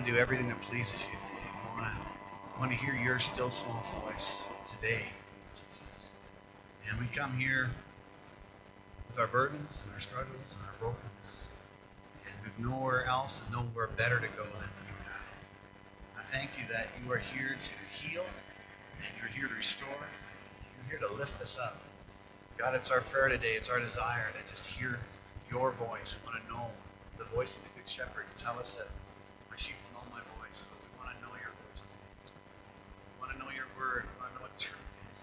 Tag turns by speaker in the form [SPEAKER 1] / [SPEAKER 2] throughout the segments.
[SPEAKER 1] to do everything that pleases you. We want to hear your still small voice today, Jesus. And we come here with our burdens and our struggles and our brokenness. And we've nowhere else and nowhere better to go than you, God. I thank you that you are here to heal, and you're here to restore, and you're here to lift us up. God, it's our prayer today, it's our desire to just hear your voice. We want to know the voice of the Good Shepherd. You tell us that my sheep will know my voice. So we want to know your voice today. We want to know your word. We want to know what truth is.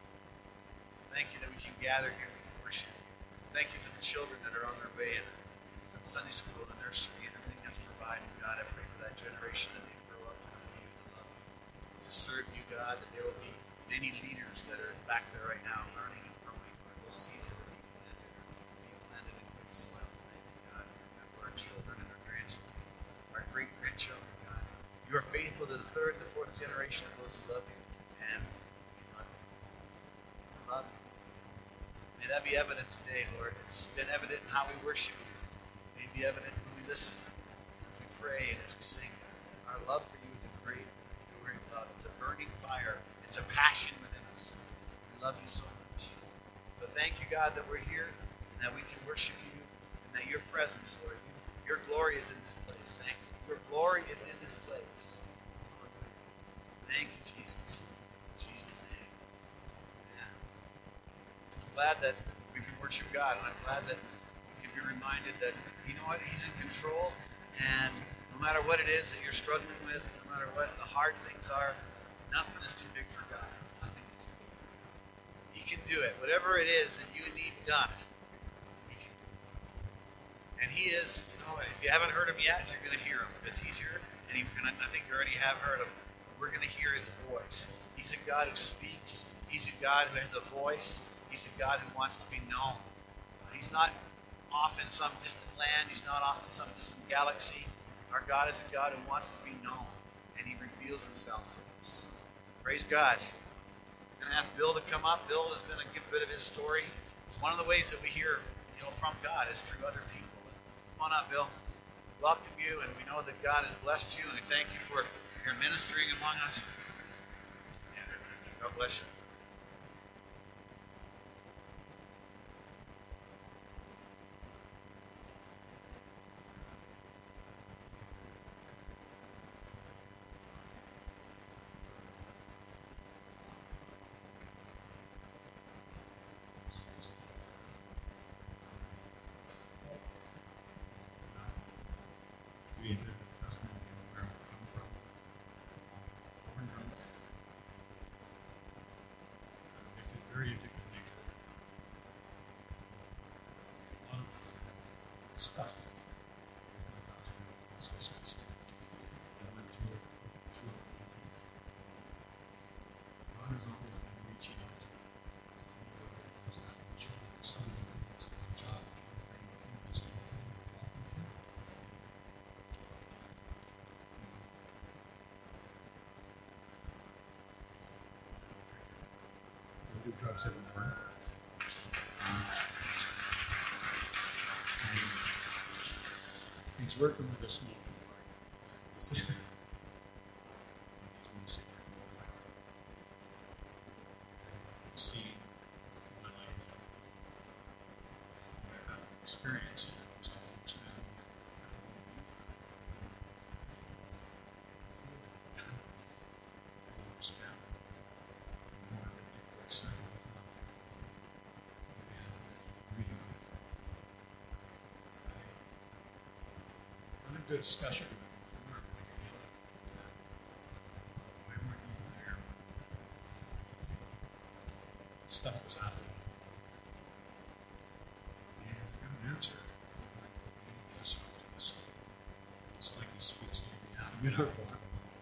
[SPEAKER 1] Thank you that we can gather here and worship you. Thank you for the children that are on their way, and for the Sunday school, the nursery, and everything that's provided. God, I pray for that generation that they grow up to know you, to love you, to serve you, God, that there will be many leaders that are back there right now learning and growing. Lord, those seeds that are being planted in good soil. Thank you, God. Remember our children and our grandchildren, our great-grandchildren, God. You are faithful to the third and the fourth generation of those who love you, and we love you. We love you. May that be evident today, Lord. It's been evident in how we worship you. May it be evident when we listen, as we pray, and as we sing. Our love for you is a great, enduring love. It's a burning fire. It's a passion within us. We love you so much. So thank you, God, that we're here and that we can worship you and that your presence, Lord, your glory is in this place. Thank you. Your glory is in this place. Thank you, Jesus. In Jesus' name. Amen. I'm glad that we can worship God, and I'm glad that we can be reminded that, you know what, He's in control, and no matter what it is that you're struggling with, no matter what the hard things are, nothing is too big for God. Nothing is too big for God. He can do it. Whatever it is that you need done, He can do it. And He is, you know, if you haven't heard Him yet, you're going to hear Him, because He's here, and I think you already have heard Him. We're going to hear His voice. He's a God who speaks. He's a God who has a voice. He's a God who wants to be known. He's not off in some distant land. He's not off in some distant galaxy. Our God is a God who wants to be known, and He reveals Himself to us. Praise God. I'm going to ask Bill to come up. Bill is going to give a bit of his story. It's one of the ways that we hear, from God is through other people. Come on up, Bill. Welcome you, and we know that God has blessed you, and we thank you for your ministering among us. Yeah. God bless you.
[SPEAKER 2] Very addictive nature. A lot of stuff that went through it. God has always been reaching out to me. It's not so many things as a child bringing through this stuff and walking through. Don't do drugs anymore. He's working with a smoking partner. See my life, what I've experienced, most of folks can understand the more that they put aside and had a good discussion with him. We weren't really together. Why weren't you there? Stuff was happening. And I got an answer. Yes, it's like he speaks to me now. I'm in our block.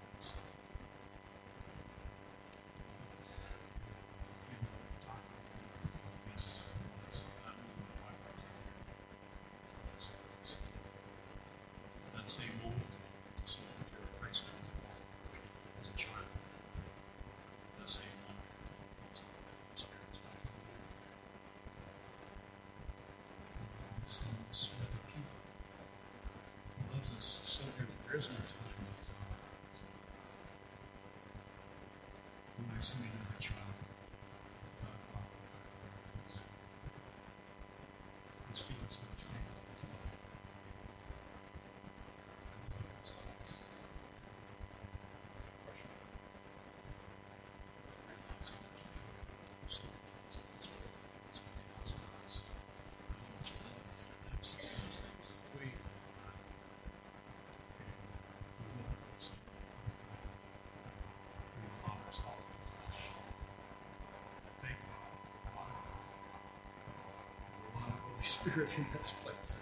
[SPEAKER 2] That same moment, so Christ as a child. That same moment, the Spirit was talking to me. Same with other people. He loves us so good that there is no time. see another child. God, his feelings have changed. Spirit in this place.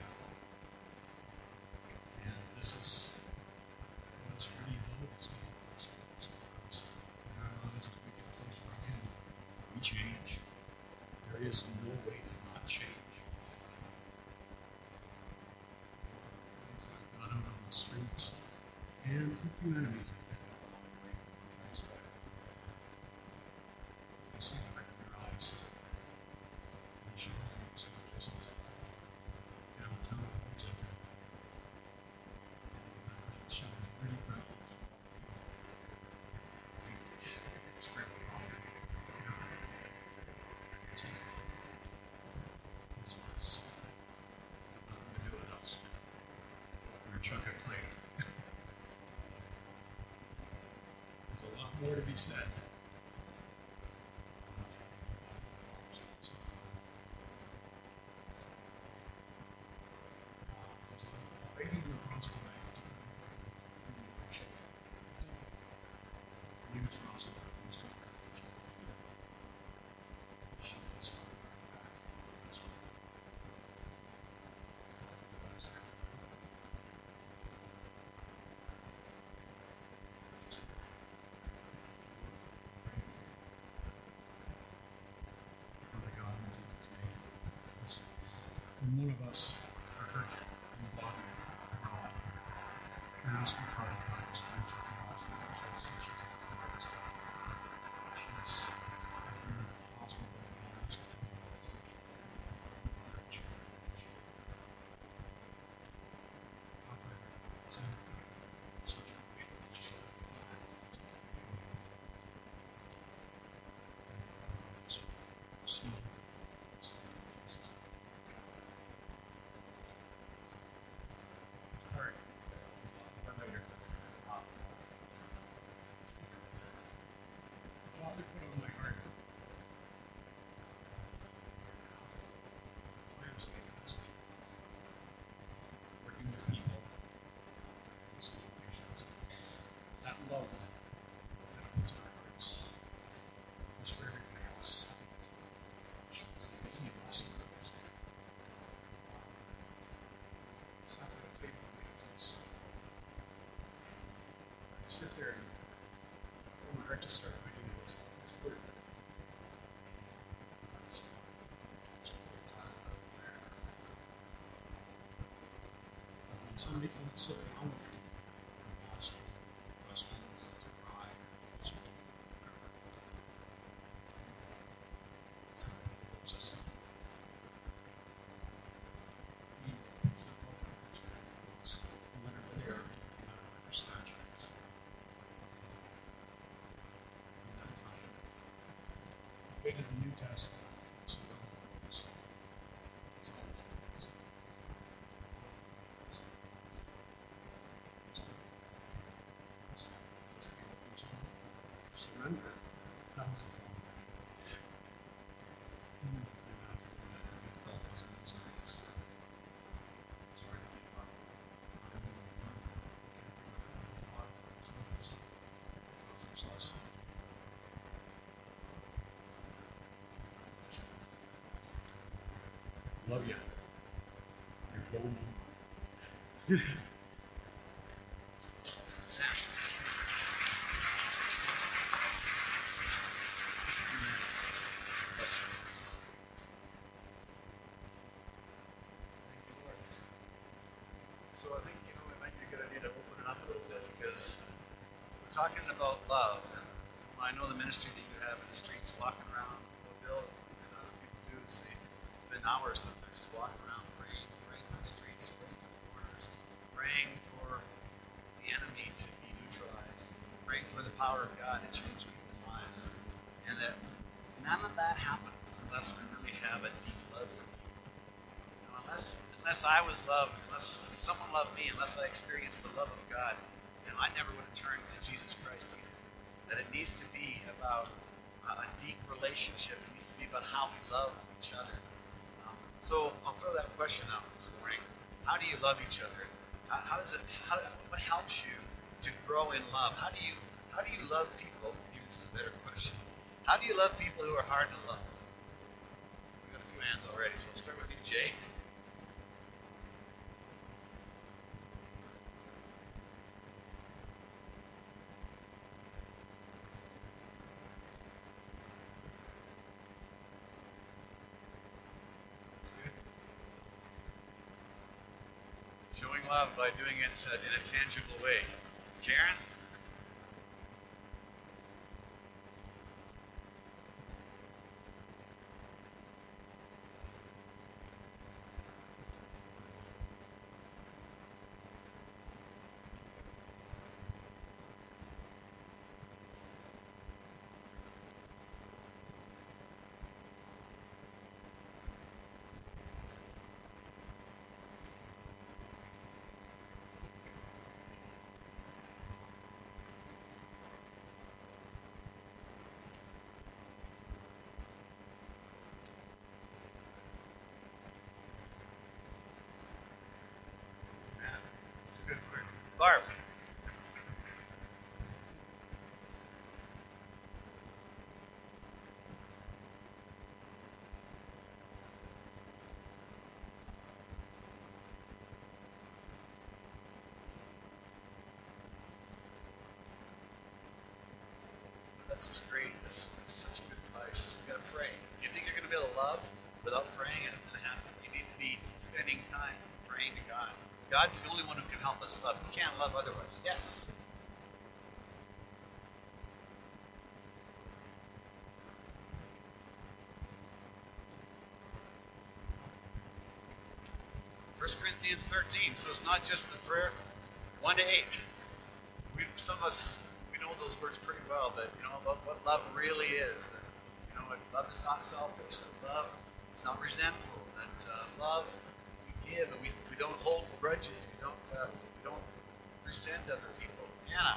[SPEAKER 2] And this is what's really always going in our lives as we get closer to Him. We change. There is no way to not change. Things I've got out on the streets and a few enemies have picked up on the way. I see the look in their eyes. And you should think so. This is downtown. It's like it shines really brightly through. It's really wrong. It's easy. This was nothing to do with us. We're a chunk of clay. There's a lot more to be said. When one of us are hurt in the body or God, we ask you, Father God, to strength your compassion, such as she's in the hospital right now, ask you for the comfort her, send such a Father put on my heart. Working with people, situations, that love that opens our hearts is for everybody else. Heal us. Sat at a table in the place. I'd sit there and open my heart to start writing His word. When somebody can sit down with you and ask you questions, to cry, to whatever. So it's just it's not what happens for everyone else, no matter where they are, no matter what their stature is. In the New Testament, it's all it's surrender. That was a problem. Difficulties in those days. It's hard to give up. And when we learn that, we can't bring our Father to us. Calls ourselves. Love you. You're blowing me.
[SPEAKER 1] So I think, it might be a good idea to open it up a little bit because we're talking about love. And I know the ministry that you have in the streets, walking around, Bill and other people do, spend hours sometimes just walking around praying for the streets, praying for the corners, praying for the enemy to be neutralized, praying for the power of God to change people's lives. And that none of that happens unless we really have a deep love for people. You know, unless I was loved, unless someone loved me, unless I experienced the love of God, then I never would have turned to Jesus Christ either. That it needs to be about a deep relationship. It needs to be about how we love each other. So I'll throw that question out this morning. How do you love each other? What helps you to grow in love? How do you love people? Maybe this is a better question. How do you love people who are hard to love? We've got a few hands already, so I'll start with you, Jay. That's good. Showing love by doing it in a tangible way. Karen? That's a good word. Barb. That's just great. That's such good advice. You gotta pray. If you think you're gonna be able to love without praying, it isn't gonna happen. You need to be spending time praying to God. God's the only one who can help us love. We can't love otherwise. Yes. First Corinthians 13. So it's not just the prayer 1 to 8. Some of us know those words pretty well, but you know about what love really is. That, you know, love is not selfish. That love is not resentful. That love we give and we don't hold grudges. We don't resent other people. Anna.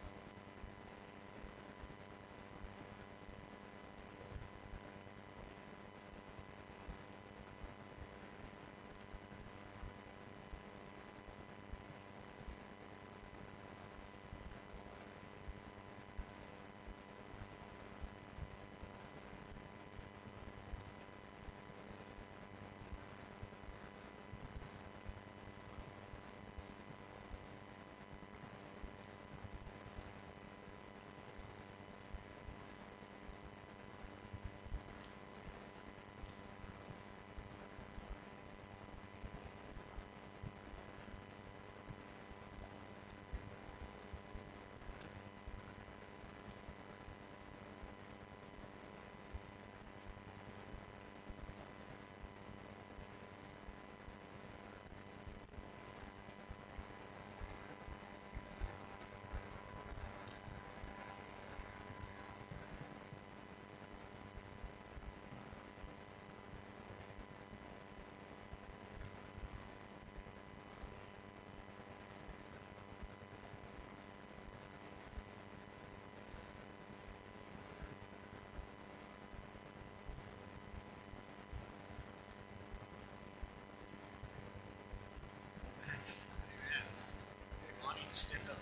[SPEAKER 1] Stand up.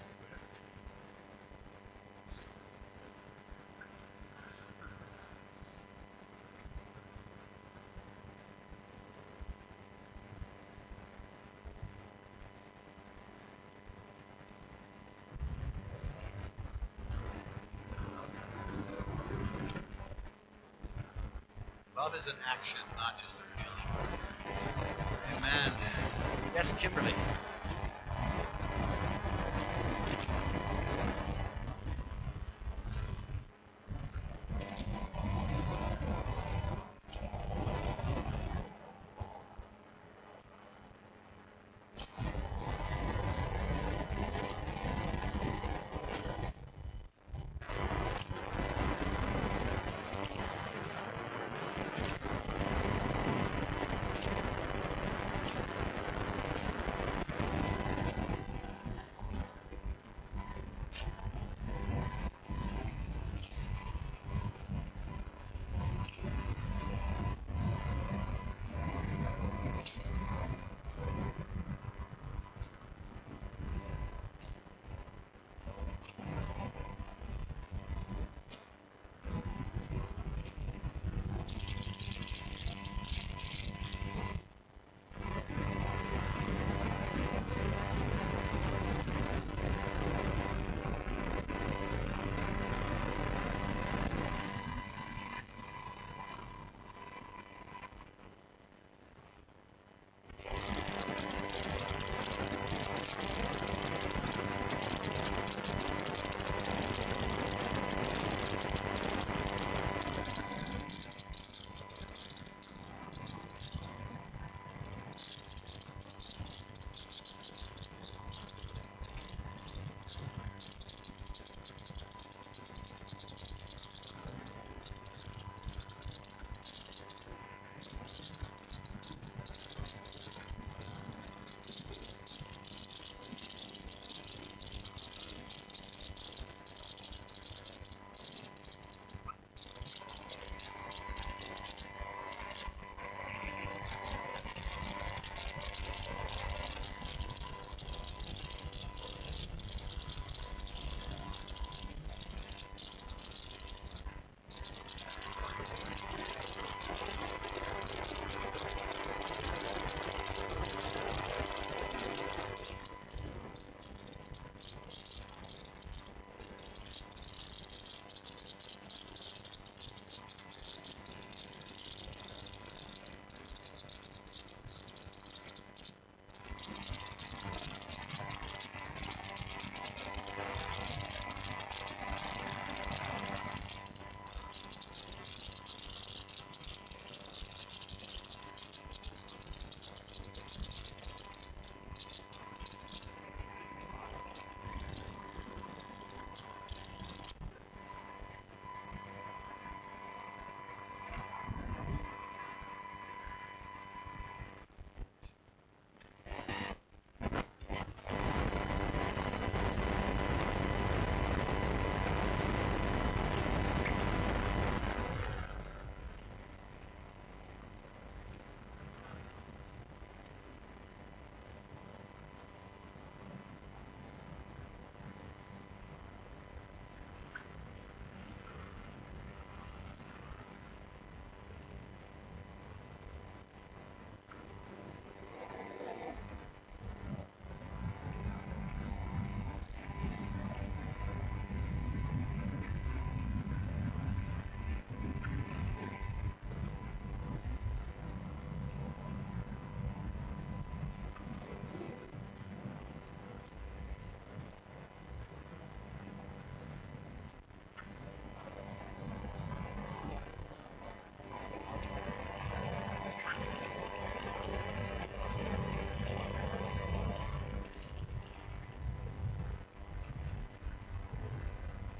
[SPEAKER 1] Love is an action, not just a feeling. Amen. Yes, Kimberly.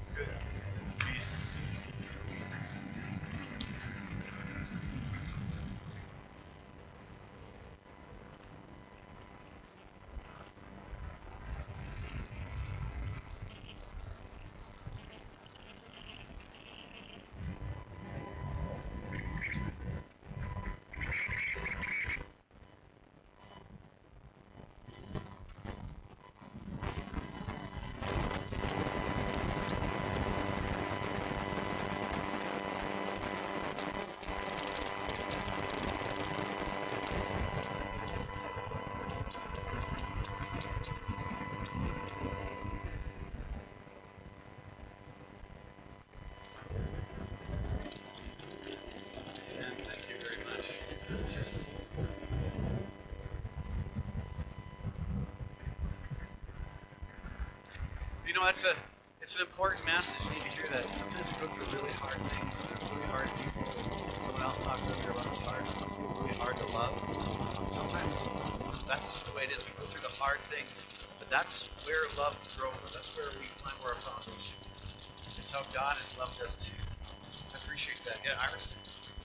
[SPEAKER 1] It's good. Jesus. And thank you very much. It's just, it's an important message. You need to hear that. Sometimes we go through really hard things, and they're really hard people. Someone else talked earlier about it's hard. Some people are really hard to love. Sometimes that's just the way it is. We go through the hard things, but that's where love grows. That's where we find where our foundation is. It's how God has loved us too. I appreciate that. Yeah, Iris.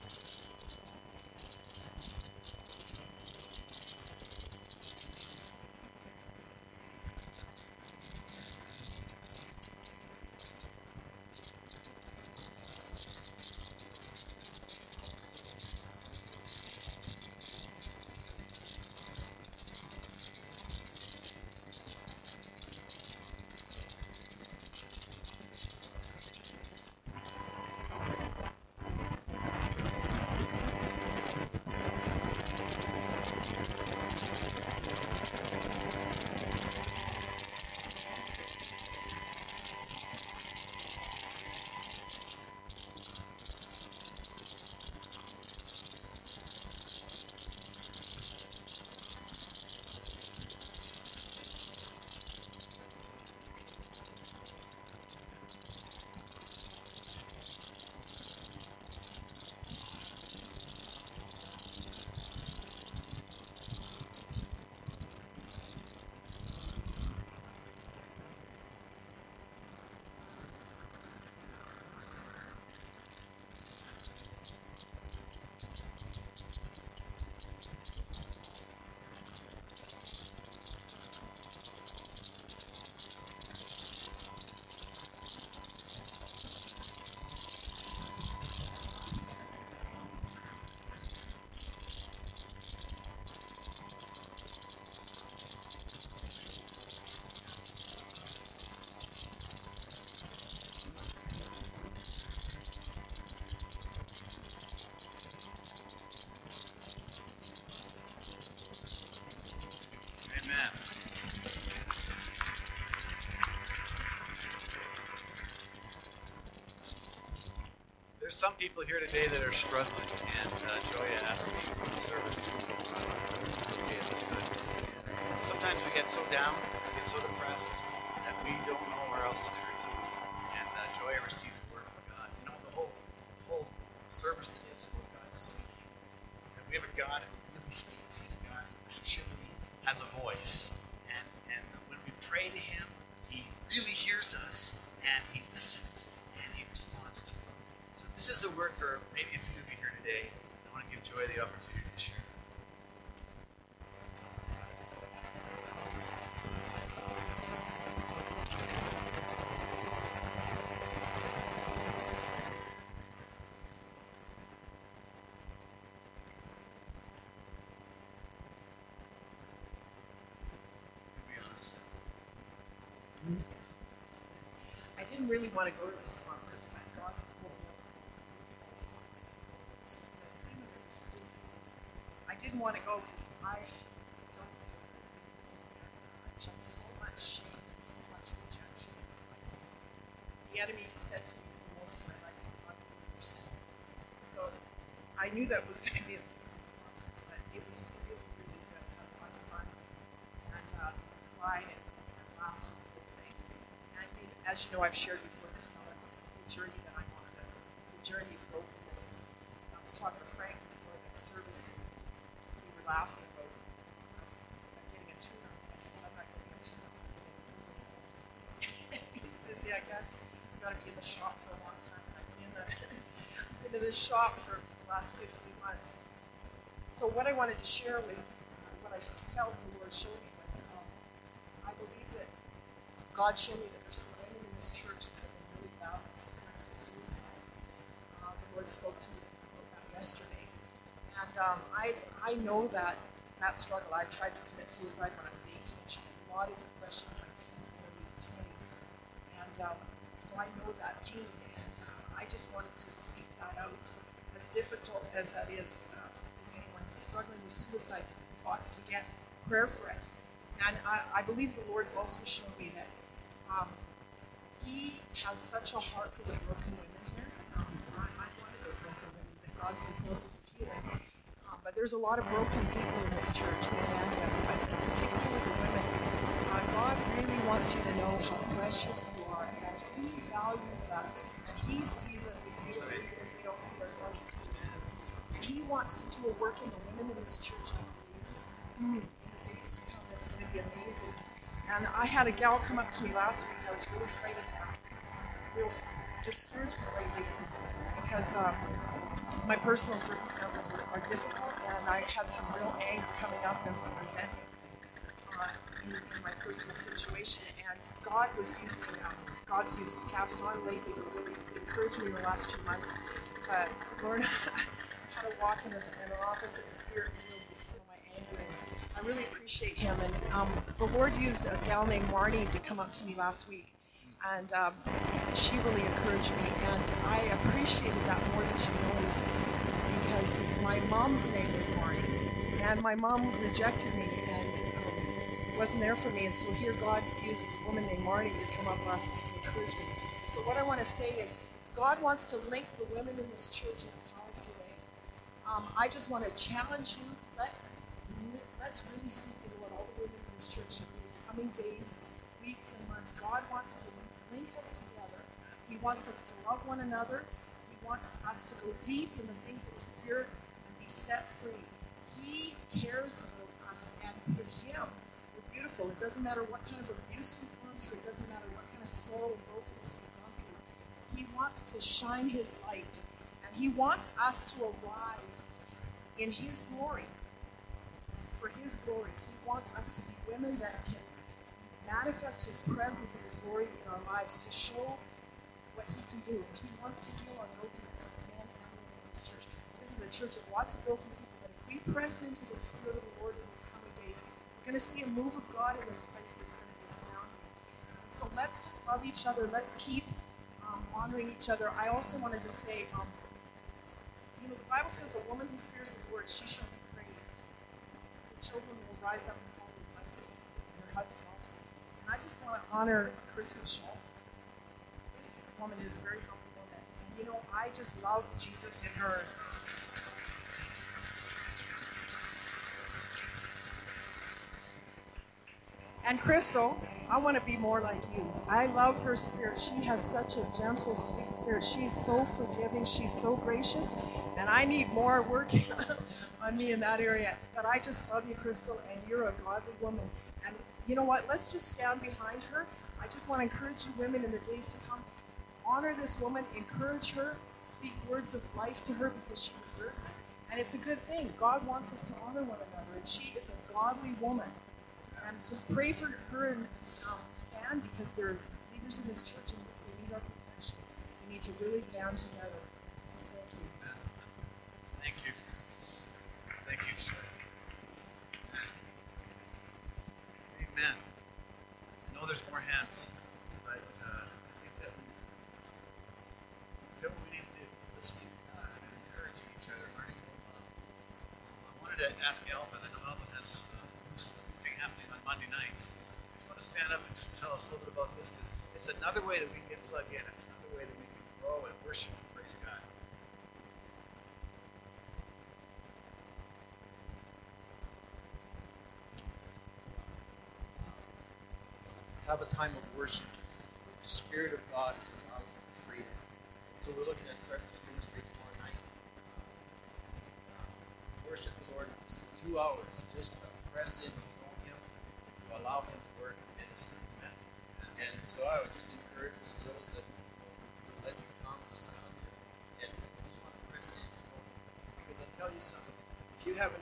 [SPEAKER 1] Amen. There's some people here today that are struggling, and Joya asked me for the service. So, it's okay, that's good. Sometimes we get so down, we get so depressed that we don't know where else to turn to. And Joya received the word from God. You know, the whole service today is about God speaking. And we have a God who really speaks. He's a God who actually has a voice. And when we pray to Him, He really hears us, and He listens, and He responds to us. So this is a word for maybe a few of you here today. I want to give Joy the opportunity to share. To be honest.
[SPEAKER 3] I didn't really want to go to this conference, but God woke me up. So the theme of it was beautiful. I didn't want to go because I don't feel good. And I've had so much shame and so much rejection in my life. The enemy has said to me for most of my life, "I'm not going to pursue." So I knew that was going to be a beautiful conference, but it was really, really good. I had a lot of fun and cried and laughed and the whole thing. And as you know, I've shared before this summer the journey that I'm on, the journey of brokenness. And I was talking to Frank before the service, and we were laughing about getting a tune-up. I says, "I'm not getting a tune-up, I'm getting a movie." He says, "Yeah, I guess got to be in the shop for a long time. I've been been in this shop for the last 15 months. So what I wanted to share with what I felt the Lord showed me was I believe that God showed me that there's some women in this church that have been really battling spirits of suicide. The Lord spoke to me about that yesterday. And I know that struggle. I tried to commit suicide when I was 18. I had a lot of depression in my teens and early 20s. And so I know that pain. And I just wanted to speak that out. As difficult as that is, if anyone's struggling with suicide thoughts, to get prayer for it. And I believe the Lord's also shown me that He has such a heart for the broken women here. I'm one of the broken women that God's in the process of healing. But there's a lot of broken people in this church, men and women, but particularly the women. God really wants you to know how precious you are, and He values us, and He sees us as beautiful, even if we don't see ourselves as beautiful. And He wants to do a work in the women in this church, I believe, in the days to come. That's going to be amazing. And I had a gal come up to me last week. I was really frightened, real discouragement lately, because my personal circumstances are difficult, and I had some real anger coming up and some resentment in my personal situation. And God's used Cast On lately to really encourage me in the last few months to learn how to walk in an opposite spirit and deal with some of my anger. And I really appreciate Him. And the Lord used a gal named Marnie to come up to me last week, and she really encouraged me, and I appreciated that more than she knows, because my mom's name is Marnie, and my mom rejected me and wasn't there for me, and so here God uses a woman named Marnie to come up last week and encourage me. So what I want to say is, God wants to link the women in this church in a powerful way. I just want to challenge you. Let's really seek the Lord, all the women in this church, in these coming days, weeks, and months. God wants to link us together. He wants us to love one another. He wants us to go deep in the things of the Spirit and be set free. He cares about us, and to Him, we're beautiful. It doesn't matter what kind of abuse we've gone through. It doesn't matter what kind of sorrow and brokenness we've gone through. He wants to shine His light, and He wants us to arise in His glory, for His glory. He wants us to be women that can manifest His presence and His glory in our lives, to show what He can do. And He wants to heal our brokenness, men and women in this church. This is a church of lots of broken people, but if we press into the Spirit of the Lord in these coming days, we're going to see a move of God in this place that's going to be astounding. And so let's just love each other. Let's keep honoring each other. I also wanted to say, the Bible says a woman who fears the Lord, she shall be praised. Her children will rise up and call her blessed, and her husband also. And I just want to honor Crystal Shaw. This woman is a very humble woman. And I just love Jesus in her. And Crystal, I want to be more like you. I love her spirit. She has such a gentle, sweet spirit. She's so forgiving. She's so gracious. And I need more work on me in that area. But I just love you, Crystal, and you're a godly woman. And you know what? Let's just stand behind her. I just want to encourage you women in the days to come. Honor this woman. Encourage her. Speak words of life to her, because she deserves it. And it's a good thing. God wants us to honor one another. And she is a godly woman. And just pray for her and stand, because they're leaders in this church, and if they need our protection, we need to really band together. So thank you.
[SPEAKER 1] Thank you. Thank you. Amen. I know there's more hands, but I think that we've done what we need to do. Listening and encouraging each other, learning about love. I wanted to ask Alvin. I know Alvin has thing happening on Monday nights. If you want to stand up and just tell us a little bit about this, because it's another way that we can get plugged in. It's another way that we can grow and worship and praise God.
[SPEAKER 4] Have a time of worship. The Spirit of God is allowed freedom. And so we're looking at starting this ministry tomorrow night. Worship the Lord for 2 hours, just to press in to know Him and to allow Him to work and minister. Amen. And so I would just encourage us, those that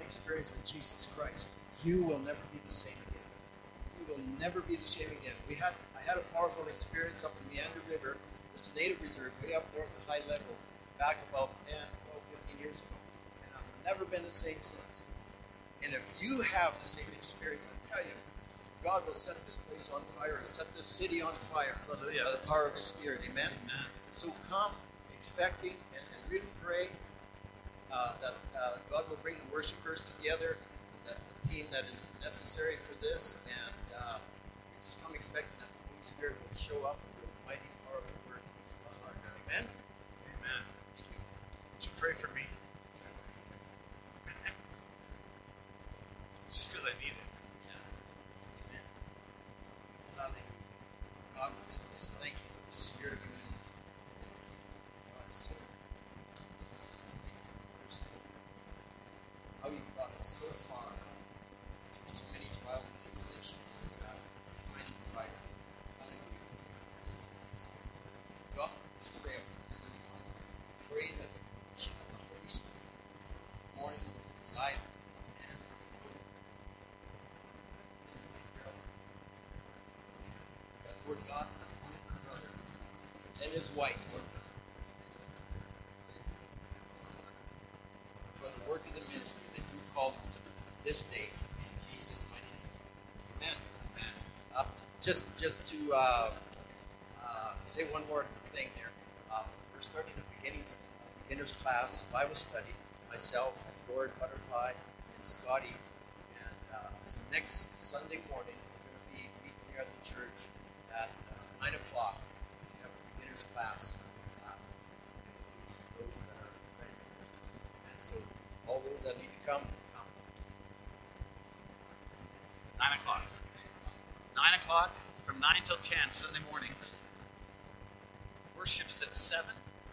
[SPEAKER 4] experience with Jesus Christ, you will never be the same again. You will never be the same again. I had a powerful experience up in Meander River, this native reserve, way up north at high level, back about 10, 12, 15 years ago. And I've never been the same since. And if you have the same experience, I tell you, God will set this place on fire and set this city on fire.
[SPEAKER 1] Hallelujah.
[SPEAKER 4] By the power of His Spirit. Amen?
[SPEAKER 1] Amen.
[SPEAKER 4] So come expecting and really pray that God will bring the worshipers together, the team that is necessary for this, and just come expecting that the Holy Spirit will show up and do a mighty, powerful work in each of our hearts. Amen?
[SPEAKER 1] Amen.
[SPEAKER 4] Thank you.
[SPEAKER 1] Would you pray for me? It's just because I need it.
[SPEAKER 4] Yeah. Amen. Hallelujah. God, we just thank you for the Spirit of unity. God is so Jesus. Thank you for mercy. How you brought us so far through so many trials and tribulations, Lord God, finding fire. Hallelujah. God, we pray for this evening. Pray that the protection of the Holy Spirit this morning will reside and that Lord God, my good brother and his wife, Lord, for the work of the ministry that you called them to this day, in Jesus' mighty name. Amen. Amen. Just to say one more thing here. We're starting a beginner's class, Bible study, myself, Lord Butterfly, and Scotty. And so next Sunday morning, we're going to be meeting here at the church at 9 o'clock. We have a beginner's class. Those that are ready for Christians. And so all those that need to come, come.
[SPEAKER 1] 9 o'clock. 9 o'clock, from 9 till 10, Sunday mornings. Worship's at 7.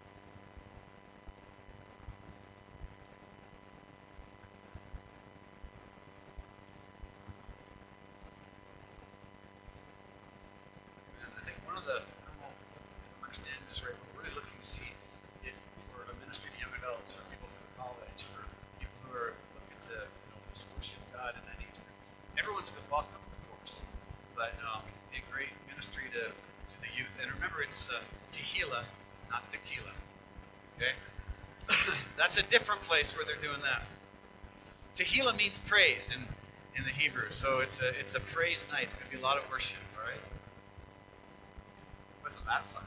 [SPEAKER 1] And I think one of the, I don't know if I'm understanding this right, we're really looking to see it for a ministry to young adults, or people for the college, for people who are looking to, just worship God in any age. Everyone's been welcome, of course, but a great ministry to the youth. And remember, it's Tehillah, not tequila. Okay? That's a different place where they're doing that. Tehillah means praise in the Hebrew, so it's a praise night. It's going to be a lot of worship, all right? Wasn't that fun?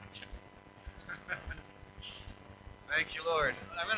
[SPEAKER 1] Thank you, Lord.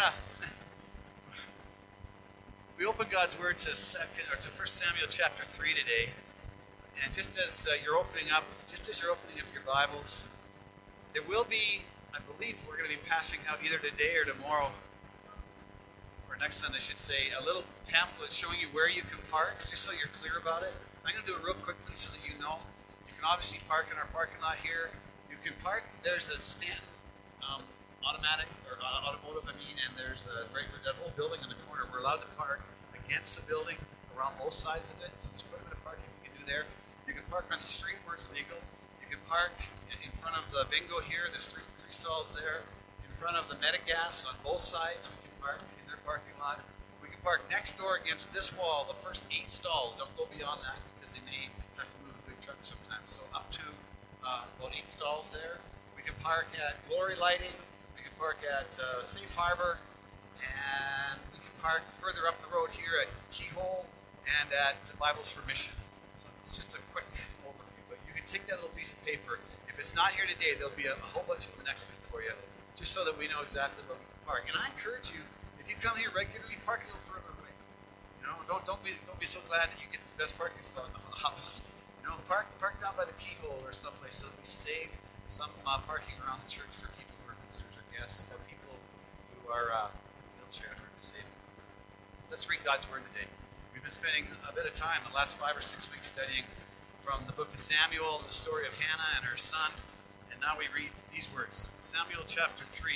[SPEAKER 1] We open God's Word to 1 Samuel chapter 3 today. And just as you're opening up your Bibles, there will be, I believe we're going to be passing out either today or tomorrow, or next Sunday, I should say, a little pamphlet showing you where you can park, just so you're clear about it. I'm going to do it real quickly so that you know. You can obviously park in our parking lot here. You can park, there's a stand, automotive, and there's that whole building in the corner. We're allowed to park against the building around both sides of it, so there's quite a bit of parking you can do there. You can park on the street where it's legal. You can park in front of the bingo here. There's three stalls there. In front of the Metagas on both sides, we can park in their parking lot. We can park next door against this wall, the first 8 stalls. Don't go beyond that because they may have to move a big truck sometimes. So up to about 8 stalls there. We can park at Glory Lighting. We can park at Safe Harbor. And we can park further up the road here at Keyhole and at Bibles for Mission. It's just a quick overview, but you can take that little piece of paper. If it's not here today, there'll be a whole bunch of them next week for you, just so that we know exactly where we can park. And I encourage you, if you come here regularly, park a little further away. Don't be so glad that you get the best parking spot in the office. Park down by the Keyhole or someplace so that we save some parking around the church for people who are visitors or guests, or people who are wheelchair or disabled. Let's read God's Word today. We've been spending a bit of time the last 5 or 6 weeks studying from the book of Samuel, the story of Hannah and her son, and now we read these words. Samuel chapter 3.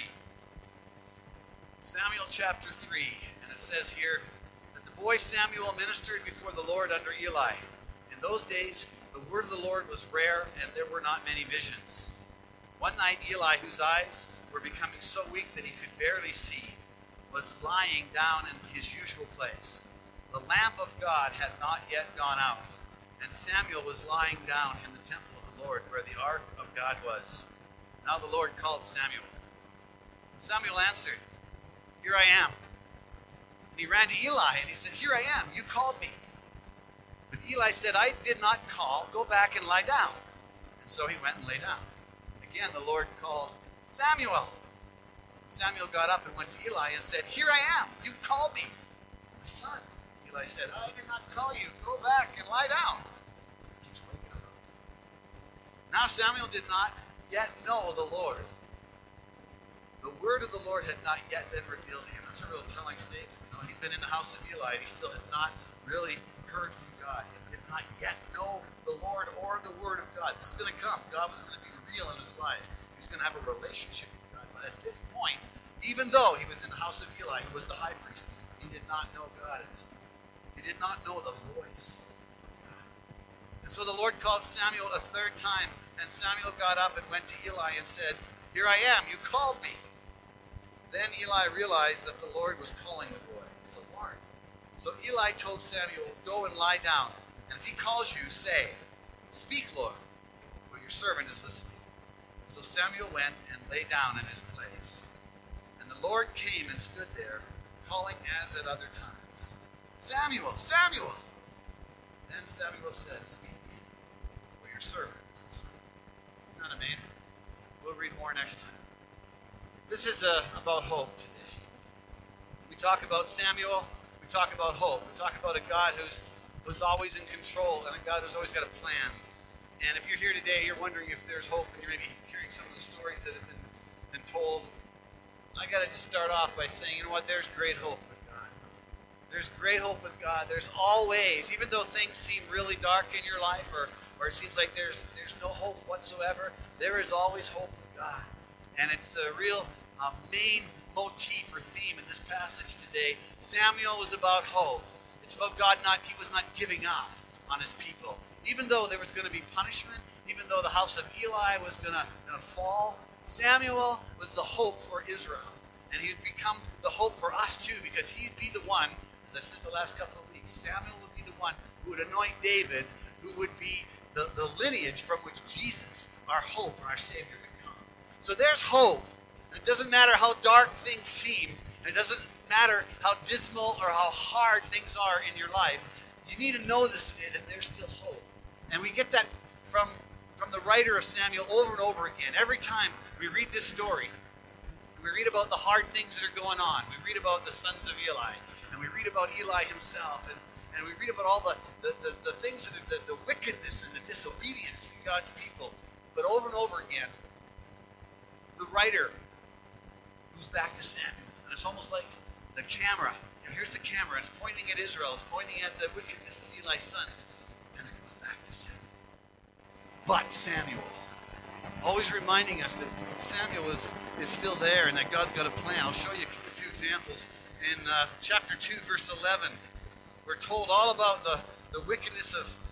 [SPEAKER 1] Samuel chapter 3, and it says here that the boy Samuel ministered before the Lord under Eli. In those days, the word of the Lord was rare, and there were not many visions. One night, Eli, whose eyes were becoming so weak that he could barely see, was lying down in his usual place. The lamp of God had not yet gone out, and Samuel was lying down in the temple of the Lord, where the ark of God was. Now the Lord called Samuel. And Samuel answered, "Here I am." And he ran to Eli, and he said, "Here I am, you called me." But Eli said, "I did not call. Go back and lie down." And so he went and lay down. Again the Lord called, "Samuel." And Samuel got up and went to Eli and said, "Here I am, you called me." "My son." Eli said, "I did not call you. Go back and lie down." He keeps waking up. Now Samuel did not yet know the Lord. The word of the Lord had not yet been revealed to him. That's a real telling statement. You know, he'd been in the house of Eli, and he still had not really heard from God. He did not yet know the Lord or the word of God. This is going to come. God was going to be real in his life. He was going to have a relationship with God. But at this point, even though he was in the house of Eli, who was the high priest, he did not know God at this point. He did not know the voice of God. And so the Lord called Samuel a third time, and Samuel got up and went to Eli and said, "Here I am, you called me." Then Eli realized that the Lord was calling the boy. It's the Lord. So Eli told Samuel, "Go and lie down, and if he calls you, say, 'Speak, Lord, for your servant is listening.'" So Samuel went and lay down in his place. And the Lord came and stood there, calling as at other times, "Samuel, Samuel!" Then Samuel said, "Speak, for your servant is listening." Isn't that amazing? We'll read more next time. This is about hope today. We talk about Samuel, we talk about hope. We talk about a God who's always in control and a God who's always got a plan. And if you're here today, you're wondering if there's hope, and you're maybe hearing some of the stories that have been told. I got to just start off by saying, you know what, there's great hope with God. There's great hope with God. There's always, even though things seem really dark in your life, or it seems like there's no hope whatsoever, there is always hope with God. And it's the real main motif or theme in this passage today. Samuel was about hope. It's about God he was not giving up on his people. Even though there was going to be punishment, even though the house of Eli was going to fall, Samuel was the hope for Israel. And he'd become the hope for us too, because he'd be the one, as I said the last couple of weeks, Samuel would be the one who would anoint David, who would be the lineage from which Jesus, our hope and our Savior, would come. So there's hope. It doesn't matter how dark things seem, and it doesn't matter how dismal or how hard things are in your life. You need to know this today, that there's still hope. And we get that from the writer of Samuel over and over again. Every time we read this story, we read about the hard things that are going on. We read about the sons of Eli, and we read about Eli himself, and we read about all the things that are the wickedness and the disobedience in God's people. But over and over again, the writer goes back to Samuel, and it's almost like the camera. Here's the camera. It's pointing at Israel. It's pointing at the wickedness of Eli's sons. Then it goes back to Samuel. But Samuel, always reminding us that Samuel is still there and that God's got a plan. I'll show you a few examples. In chapter 2, verse 11, we're told all about the wickedness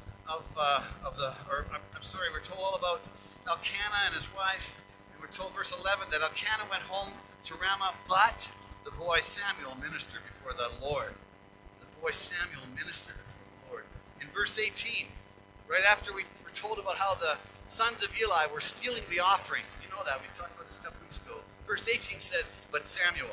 [SPEAKER 1] we're told all about Elkanah and his wife. And we're told, verse 11, that Elkanah went home to Ramah, but the boy Samuel ministered before the Lord. The boy Samuel ministered before the Lord. In verse 18, right after we were told about how the sons of Eli were stealing the offering. You know that. We talked about this a couple weeks ago. Verse 18 says, but Samuel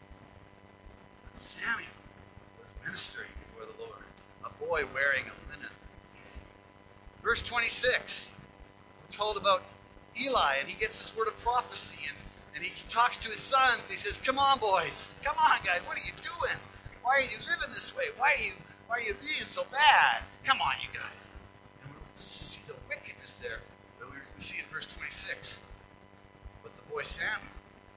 [SPEAKER 1] was ministering before the Lord, a boy wearing a linen ephod. Verse 26, we're told about Eli, and he gets this word of prophecy, and he talks to his sons, and he says, come on, boys. Come on, guys. What are you doing? Why are you living this way? Why are you being so bad? Come on, you guys. And we see the wickedness there that we see in verse 26. But the boy Samuel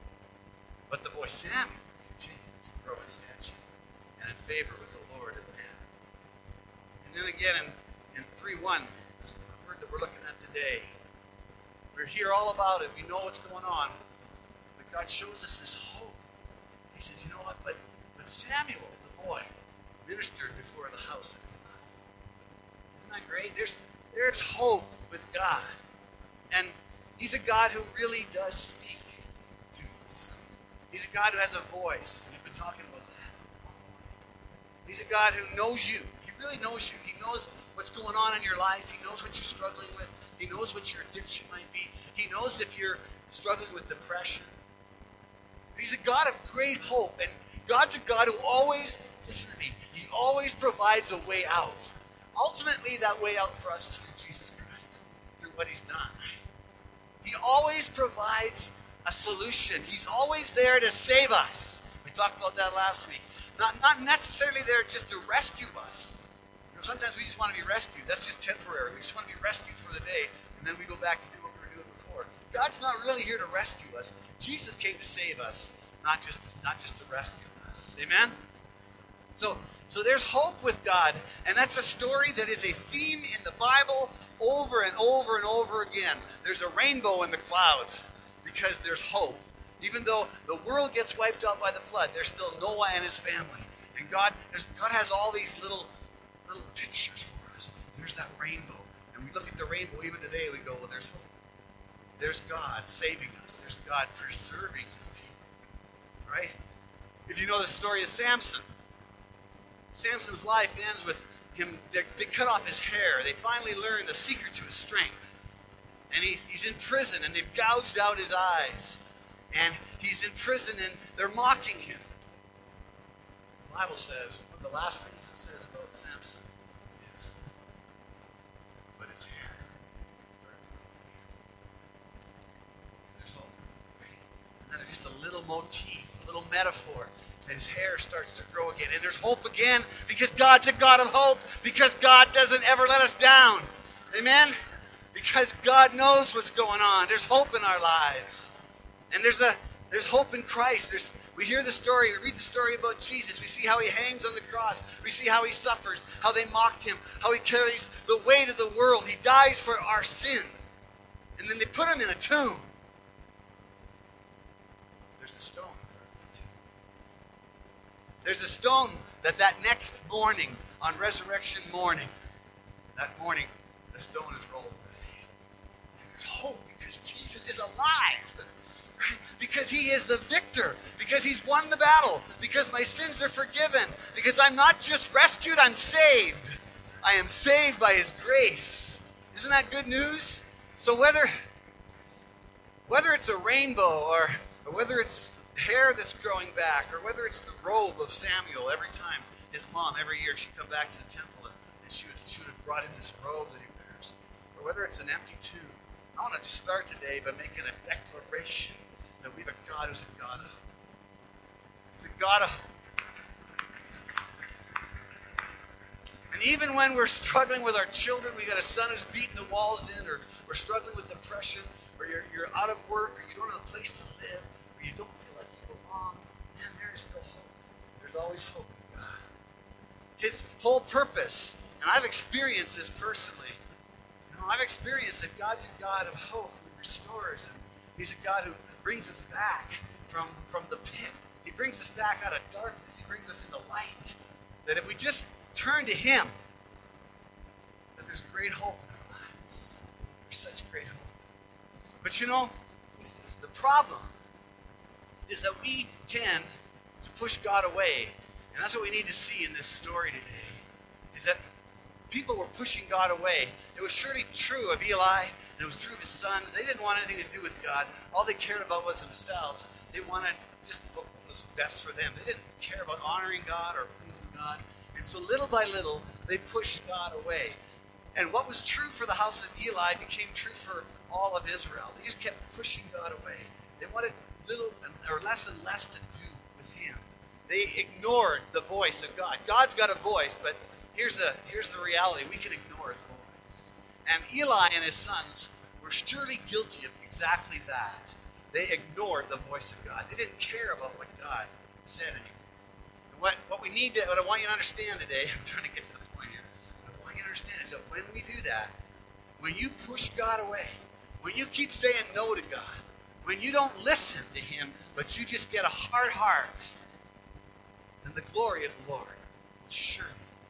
[SPEAKER 1] continued to grow in stature and in favor with the Lord and man. And then again in 3:1, this word that we're looking at today, we hear all about it. We know what's going on. But God shows us this hope. He says, you know what? But Samuel, the boy, ministered before the house of Eli. Isn't that great? There's hope with God. And he's a God who really does speak to us. He's a God who has a voice. We've been talking about that all morning. He's a God who knows you. He really knows you. He knows what's going on in your life. He knows what you're struggling with. He knows what your addiction might be. He knows if you're struggling with depression. He's a God of great hope. And God's a God who always, listen to me, he always provides a way out. Ultimately, that way out for us is through Jesus Christ, through what he's done. He always provides a solution. He's always there to save us. We talked about that last week. Not necessarily there just to rescue us. You know, sometimes we just want to be rescued. That's just temporary. We just want to be rescued for the day, and then we go back to do what we were doing before. God's not really here to rescue us. Jesus came to save us, not just to rescue us. Amen? So there's hope with God, and that's a story that is a theme in the Bible over and over and over again. There's a rainbow in the clouds because there's hope. Even though the world gets wiped out by the flood, there's still Noah and his family. And God has all these little pictures for us. There's that rainbow. And we look at the rainbow even today, we go, well, there's hope. There's God saving us. There's God preserving his people. Right? If you know the story of Samson, Samson's life ends with him, they cut off his hair. They finally learn the secret to his strength. And he's in prison, and they've gouged out his eyes. And he's in prison, and they're mocking him. The Bible says, one of the last things it says about Samson is, but his hair. There's hope. And then just a little motif, a little metaphor. His hair starts to grow again. And there's hope again because God's a God of hope. Because God doesn't ever let us down. Amen? Because God knows what's going on. There's hope in our lives. And there's hope in Christ. We hear the story. We read the story about Jesus. We see how he hangs on the cross. We see how he suffers. How they mocked him. How he carries the weight of the world. He dies for our sin. And then they put him in a tomb. There's a stone. There's a stone that next morning, on resurrection morning, that morning, the stone is rolled away. And there's hope because Jesus is alive. Right? Because he is the victor. Because he's won the battle. Because my sins are forgiven. Because I'm not just rescued, I'm saved. I am saved by his grace. Isn't that good news? So whether it's a rainbow or whether it's hair that's growing back, or whether it's the robe of Samuel, every time his mom, every year, she'd come back to the temple and she would have brought in this robe that he wears, or whether it's an empty tomb. I want to just start today by making a declaration that we have a God who's a God of hope. He's a God of hope. And even when we're struggling with our children, we got a son who's beating the walls in, or we're struggling with depression, or you're out of work, or you don't have a place to live, you don't feel like you belong, man, there is still hope. There's always hope in God. His whole purpose, and I've experienced this personally, I've experienced that God's a God of hope who restores, and he's a God who brings us back from the pit. He brings us back out of darkness. He brings us into light. That if we just turn to him, that there's great hope in our lives. There's such great hope. But the problem is that we tend to push God away. And that's what we need to see in this story today, is that people were pushing God away. It was surely true of Eli, and it was true of his sons. They didn't want anything to do with God. All they cared about was themselves. They wanted just what was best for them. They didn't care about honoring God or pleasing God. And so little by little, they pushed God away. And what was true for the house of Eli became true for all of Israel. They just kept pushing God away. They wanted less and less to do with him. They ignored the voice of God. God's got a voice, but here's the reality. We can ignore his voice. And Eli and his sons were surely guilty of exactly that. They ignored the voice of God. They didn't care about what God said anymore. And what I want you to understand today, I'm trying to get to the point here. What I want you to understand is that when we do that, when you push God away, when you keep saying no to God, when you don't listen to him, but you just get a hard heart, then the glory of the Lord will surely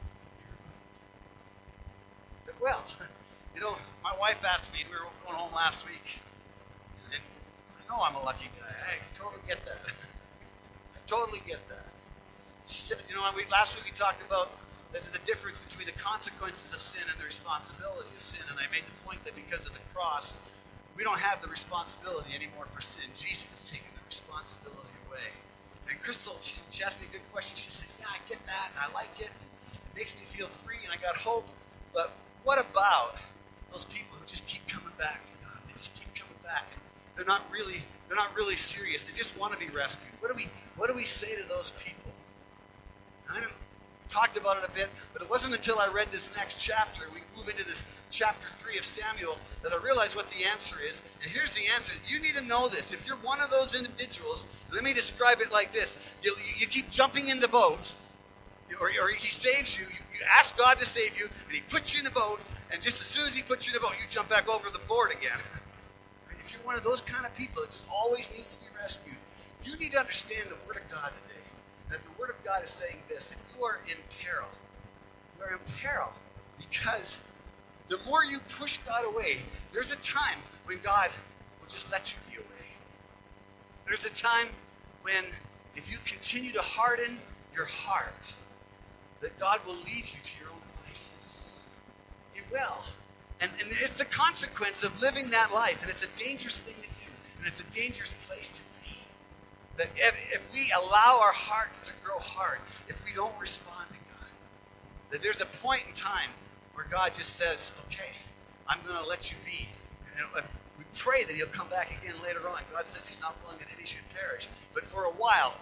[SPEAKER 1] be removed. Well, my wife asked me, we were going home last week, and I know I'm a lucky guy. I totally get that. I totally get that. She said, last week we talked about that there's a difference between the consequences of sin and the responsibility of sin. And I made the point that because of the cross, we don't have the responsibility anymore for sin. Jesus has taken the responsibility away. And Crystal, she asked me a good question. She said, yeah, I get that, and I like it, and it makes me feel free, and I got hope. But what about those people who just keep coming back to God? They just keep coming back, and they're not really serious. They just want to be rescued. What do we say to those people? I talked about it a bit, but it wasn't until I read this next chapter, we move into this chapter 3 of Samuel, that I realized what the answer is. And here's the answer. You need to know this. If you're one of those individuals, let me describe it like this. You keep jumping in the boat, or he saves you. You ask God to save you, and he puts you in the boat, and just as soon as he puts you in the boat, you jump back over the board again. If you're one of those kind of people that just always needs to be rescued, you need to understand the Word of God today. That the Word of God is saying this, that you are in peril. You are in peril because the more you push God away, there's a time when God will just let you be away. There's a time when if you continue to harden your heart, that God will leave you to your own devices. He will. And it's the consequence of living that life, and it's a dangerous thing to do, and it's a dangerous place to be. That if we allow our hearts to grow hard, if we don't respond to God, that there's a point in time where God just says, okay, I'm going to let you be. And we pray that he'll come back again later on. God says he's not willing that any should perish. But for a while,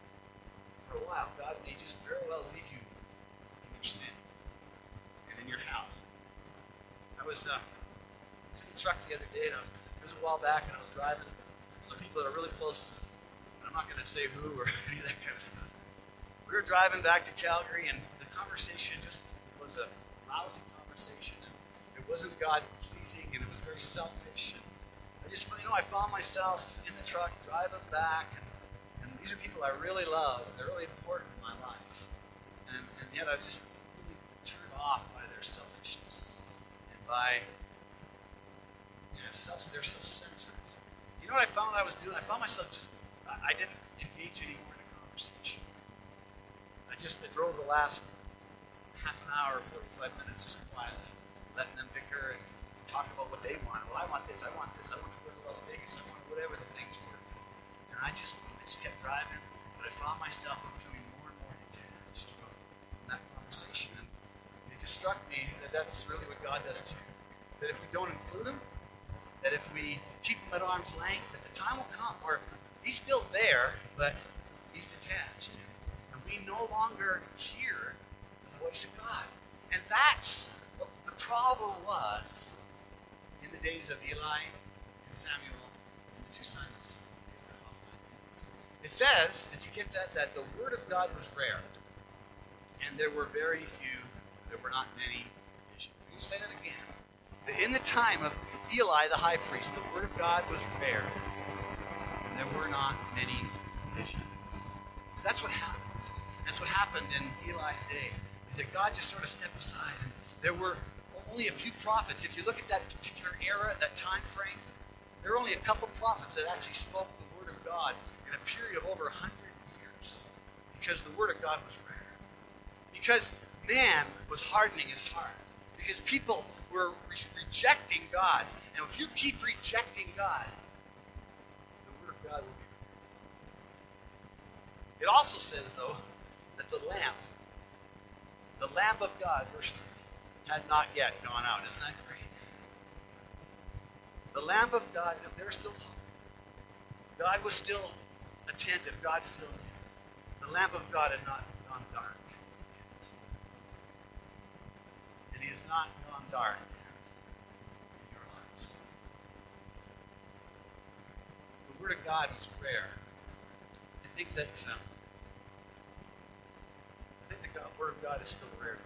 [SPEAKER 1] God may just very well leave you in your sin and in your hell. I was in the truck the other day, and it was a while back, and I was driving some people that are really close to me. I'm not going to say who or any of that kind of stuff. We were driving back to Calgary, and the conversation just was a lousy conversation. And it wasn't God-pleasing, and it was very selfish. And I found myself in the truck driving back, and these are people I really love. They're really important in my life. And yet I was just really turned off by their selfishness and by they're self-centered. You know what I found I was doing? I found myself I didn't engage anymore in a conversation. I drove the last half an hour, 45 minutes just quietly, letting them bicker and talk about what they want. Well, I want this, I want to go to Las Vegas, I want whatever the things were. And I just kept driving, but I found myself becoming more and more detached from that conversation. And it just struck me that that's really what God does too. That if we don't include him, that if we keep him at arm's length, that the time will come where he's still there, but he's detached. And we no longer hear the voice of God. And that's what the problem was in the days of Eli and Samuel and the two sons. It says, did you get that the word of God was rare. And there were very few, there were not many visions. Let me say that again. That in the time of Eli the high priest, the word of God was rare. There were not many visions. Because that's what happens. That's what happened in Eli's day, is that God just sort of stepped aside. And there were only a few prophets. If you look at that particular era, that time frame, there were only a couple prophets that actually spoke the word of God in a period of over 100 years. Because the word of God was rare. Because man was hardening his heart. Because people were rejecting God. And if you keep rejecting God, God will be. It also says, though, that the lamp of God, verse 3, had not yet gone out. Isn't that great? The lamp of God, there was still hope. God was still attentive. God still knew. The lamp of God had not gone dark yet. And he has not gone dark yet in your lives. The Word of God is rare. I think that the Word of God is still rare.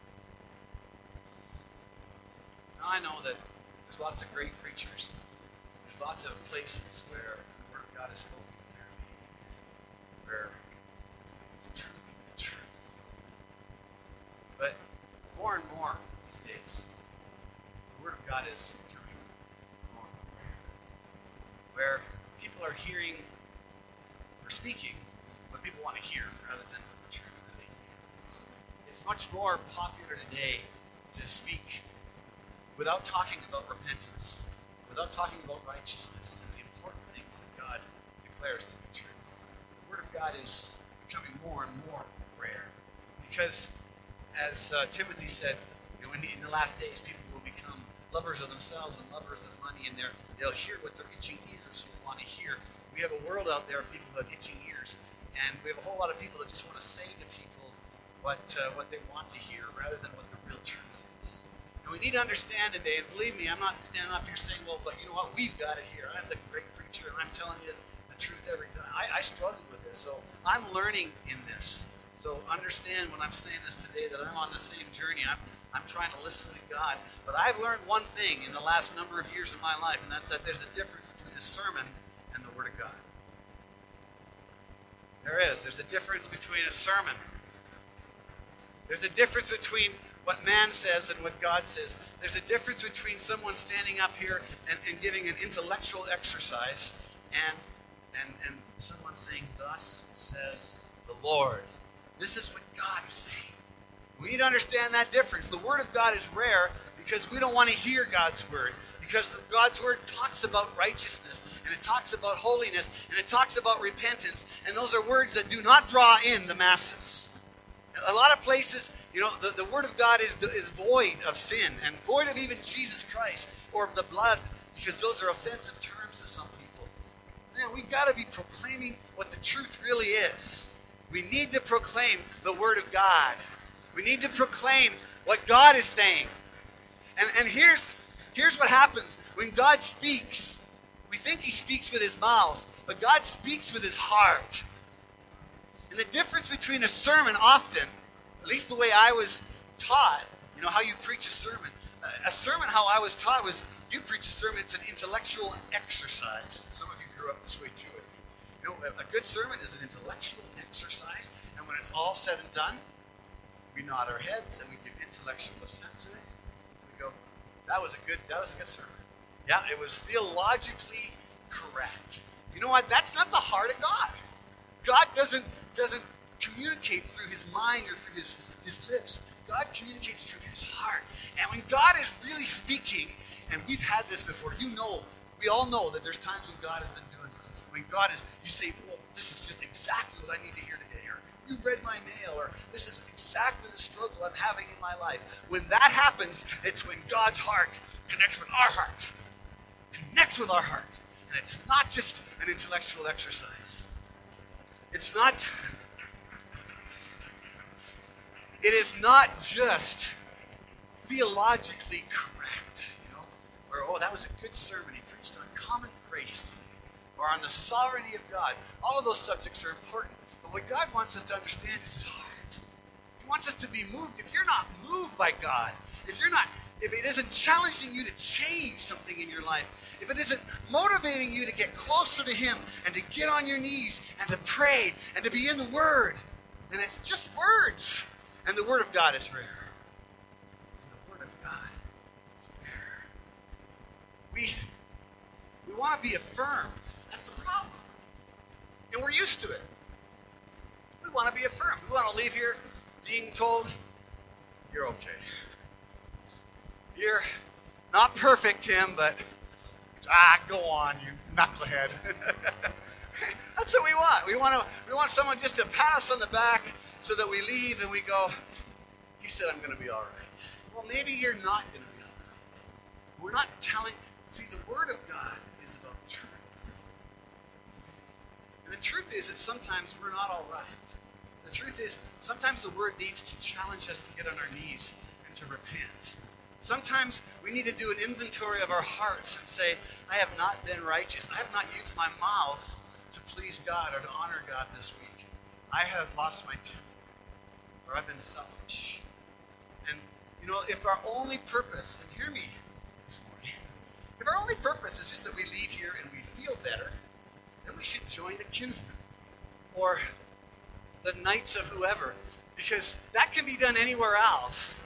[SPEAKER 1] Now I know that there's lots of great preachers. There's lots of places where the Word of God is spoken through me, where it's truly the truth. But more and more these days, the Word of God is becoming more and more rare. Where people are hearing or speaking what people want to hear rather than what the truth It's much more popular today to speak without talking about repentance, without talking about righteousness and the important things that God declares to be truth. The Word of God is becoming more and more rare because, as Timothy said, in the last days, people will become lovers of themselves and lovers of money, and they'll hear what their itching ears will want to hear. We have a world out there of people who have itching ears, and we have a whole lot of people that just want to say to people what they want to hear rather than what the real truth is. And we need to understand today, and believe me, I'm not standing up here saying, well, but you know what, we've got it here. I'm the great preacher, and I'm telling you the truth every time. I struggle with this, so I'm learning in this. So understand when I'm saying this today that I'm on the same journey. I'm trying to listen to God. But I've learned one thing in the last number of years of my life, and that's that there's a difference between a sermon and the Word of God. There is. There's a difference between a sermon. There's a difference between what man says and what God says. There's a difference between someone standing up here and giving an intellectual exercise and someone saying, "Thus says the Lord." This is what God is saying. We need to understand that difference. The Word of God is rare because we don't want to hear God's Word. Because God's Word talks about righteousness, and it talks about holiness, and it talks about repentance. And those are words that do not draw in the masses. A lot of places, the Word of God is void of sin and void of even Jesus Christ or the blood, because those are offensive terms to some people. Man, we've got to be proclaiming what the truth really is. We need to proclaim the Word of God. We need to proclaim what God is saying. And here's what happens. When God speaks, we think he speaks with his mouth, but God speaks with his heart. And the difference between a sermon often, at least the way I was taught, how you preach a sermon. A sermon, how I was taught, was you preach a sermon, it's an intellectual exercise. Some of you grew up this way too. A good sermon is an intellectual exercise, and when it's all said and done, we nod our heads and we give intellectual assent to it. We go, that was a good sermon. Yeah, it was theologically correct. You know what? That's not the heart of God. God doesn't communicate through his mind or through his lips. God communicates through his heart. And when God is really speaking, and we've had this before, we all know that there's times when God has been doing this. When God is, you say, well, this is just exactly what I need to hear today. Or you read my mail, or this is exactly the struggle I'm having in my life. When that happens, it's when God's heart connects with our heart. Connects with our heart. And it's not just an intellectual exercise. It is not just theologically correct, or, that was a good sermon. He preached on common grace today, or on the sovereignty of God. All of those subjects are important. But what God wants us to understand is his heart. He wants us to be moved. If you're not moved by God, if it isn't challenging you to change something in your life, if it isn't motivating you to get closer to him and to get on your knees and to pray and to be in the Word, then it's just words. And the Word of God is rare. And the Word of God is rare. We want to be affirmed. That's the problem. And we're used to it. We want to be affirmed. We want to leave here being told, you're okay. You're not perfect, Tim, but go on, you knucklehead. That's what we want. We want someone just to pat us on the back so that we leave and we go, he said I'm going to be all right. Well, maybe you're not going to be all right. We're not see, the Word of God is about truth. And the truth is that sometimes we're not all right. The truth is sometimes the Word needs to challenge us to get on our knees and to repent. Sometimes we need to do an inventory of our hearts and say, I have not been righteous. I have not used my mouth to please God or to honor God this week. I have lost my temper, or I've been selfish. And, if our only purpose, and hear me this morning, if our only purpose is just that we leave here and we feel better, then we should join the kinsmen or the knights of whoever, because that can be done anywhere else.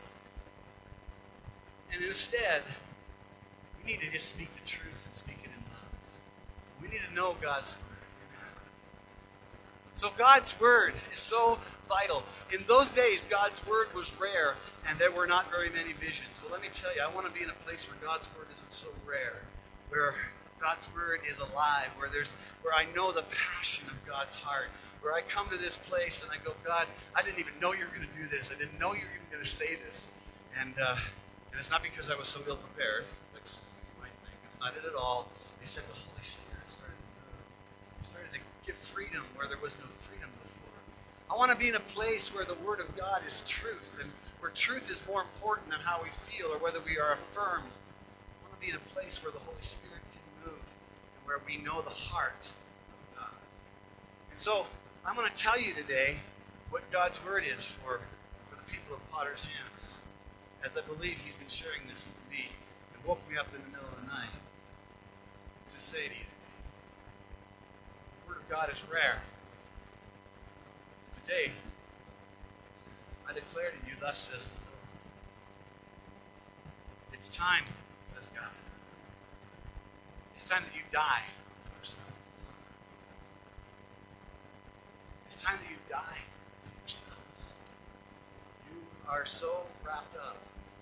[SPEAKER 1] And instead, we need to just speak the truth and speak it in love. We need to know God's Word. So God's word is so vital. In those days, God's word was rare, and there were not very many visions. Well, let me tell you, I want to be in a place where God's word isn't so rare, where God's word is alive, where I know the passion of God's heart, where I come to this place and I go, God, I didn't even know you were going to do this. I didn't know you were even going to say this. And it's not because I was so ill prepared. That's you might think. It's not it at all. It's that the Holy Spirit started to move. He started to give freedom where there was no freedom before. I want to be in a place where the Word of God is truth, and where truth is more important than how we feel or whether we are affirmed. I want to be in a place where the Holy Spirit can move and where we know the heart of God. And so I'm going to tell you today what God's Word is for the people of Potter's Hands, as I believe He's been sharing this with me and woke me up in the middle of the night to say to you today. The Word of God is rare. Today, I declare to you, thus says the Lord. It's time, says God. It's time that you die to yourselves. It's time that you die to yourselves. You are so wrapped up.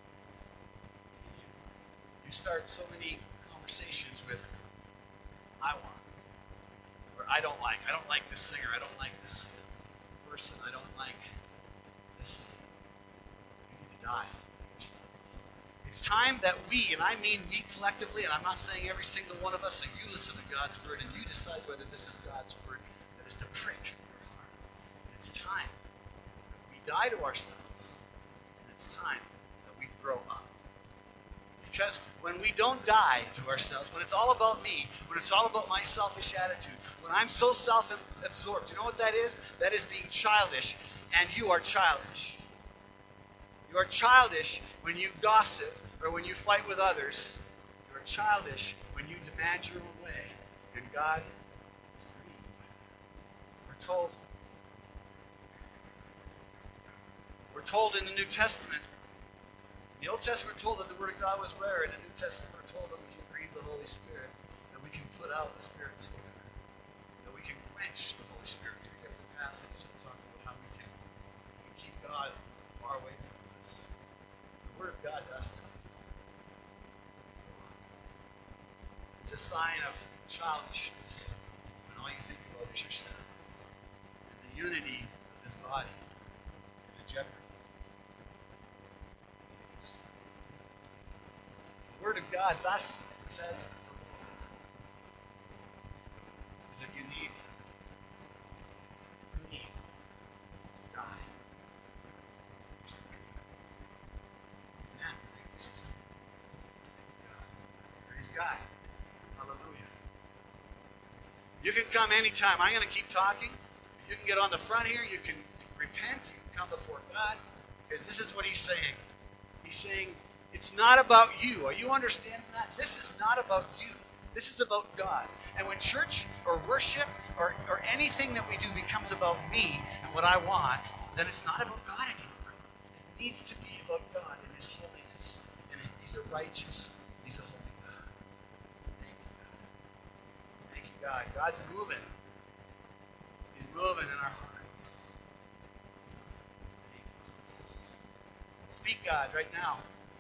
[SPEAKER 1] You start so many conversations with, I want, or I don't like this singer, I don't like this person, I don't like this thing. You need to die yourselves. It's time that we, and I mean we collectively, and I'm not saying every single one of us, that you listen to God's word and you decide whether this is God's word that is to prick your heart. It's time that we die to ourselves, and it's time that we grow up. Because when we don't die to ourselves, when it's all about me, when it's all about my selfish attitude, when I'm so self-absorbed, you know what that is? That is being childish, and you are childish. You are childish when you gossip or when you fight with others. You are childish when you demand your own way, and God is grieved. We're told in the New Testament. The Old Testament told that the Word of God was rare, and in the New Testament we're told that we can grieve the Holy Spirit, that we can put out the Spirit's fire, that we can quench the Holy Spirit. Three different passages that talk about how we can keep God far away from us. The Word of God does today. It's a sign of childishness when all you think about is yourself. And the unity of this body is a jeopardy. The Word of God thus says that you need to die. Amen. Thank you, sister. Thank you, God. Praise God. Hallelujah. You can come anytime. I'm going to keep talking. You can get on the front here. You can repent. You can come before God. Because this is what He's saying. He's saying, it's not about you. Are you understanding that? This is not about you. This is about God. And when church or worship or anything that we do becomes about me and what I want, then it's not about God anymore. It needs to be about God and His holiness. And He's a righteous, He's a holy God. Thank you, God. Thank you, God. God's moving. He's moving in our hearts. Thank you, Jesus. Speak, God, right now.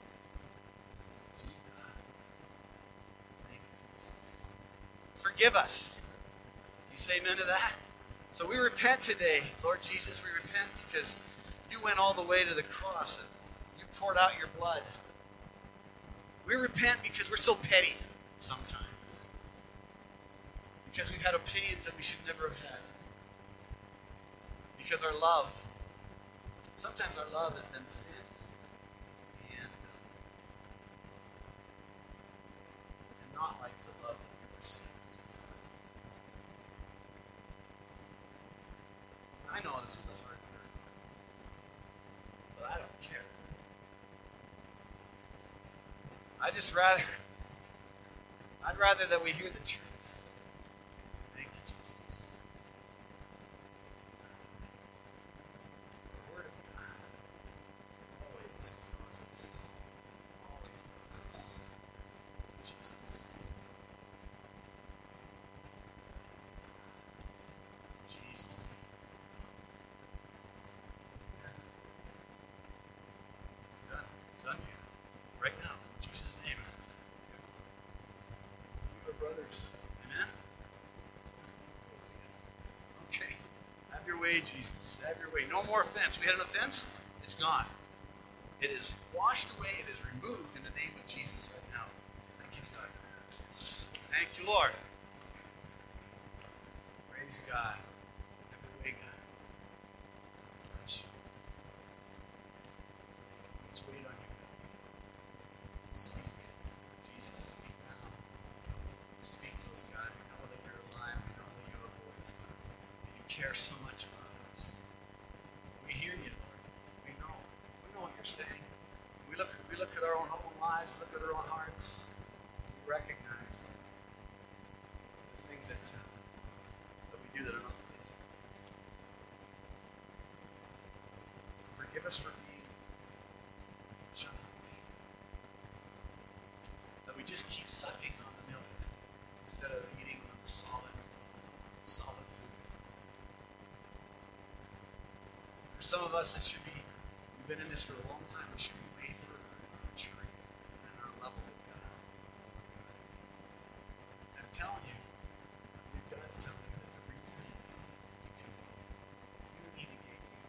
[SPEAKER 1] Forgive us. You say amen to that? So we repent today. Lord Jesus, we repent because you went all the way to the cross and you poured out your blood. We repent because we're so petty sometimes. Because we've had opinions that we should never have had. Because sometimes our love has been thin and not like the love that we've received. I know this is a hard word, but I don't care. I'd rather that we hear the truth. Thank you, Jesus. The Word of God always draws us to Jesus. Jesus' name. way, Jesus. Have your way. No more offense. We had an offense? It's gone. It is washed away. It is removed in the name of Jesus right now. Thank you, God. Thank you, Lord. Praise God. Have your way, God. Bless you. Let's wait on you, God. Speak. Jesus, speak now. Speak to us, God. We know that you're alive. We know that you have a voice, Lord. And you care so much about us. We hear you, Lord. We know what you're saying. We look at our own lives, we look at our own hearts. We recognize that the things that we do that are not pleasing. Forgive us for being so childish. That we just keep sucking on the milk instead of eating on the solid food. For some of us, we've been in this for a long time. We should be way further maturity in our level with God. And I'm telling you, God's telling you that the reason is because you need to get you.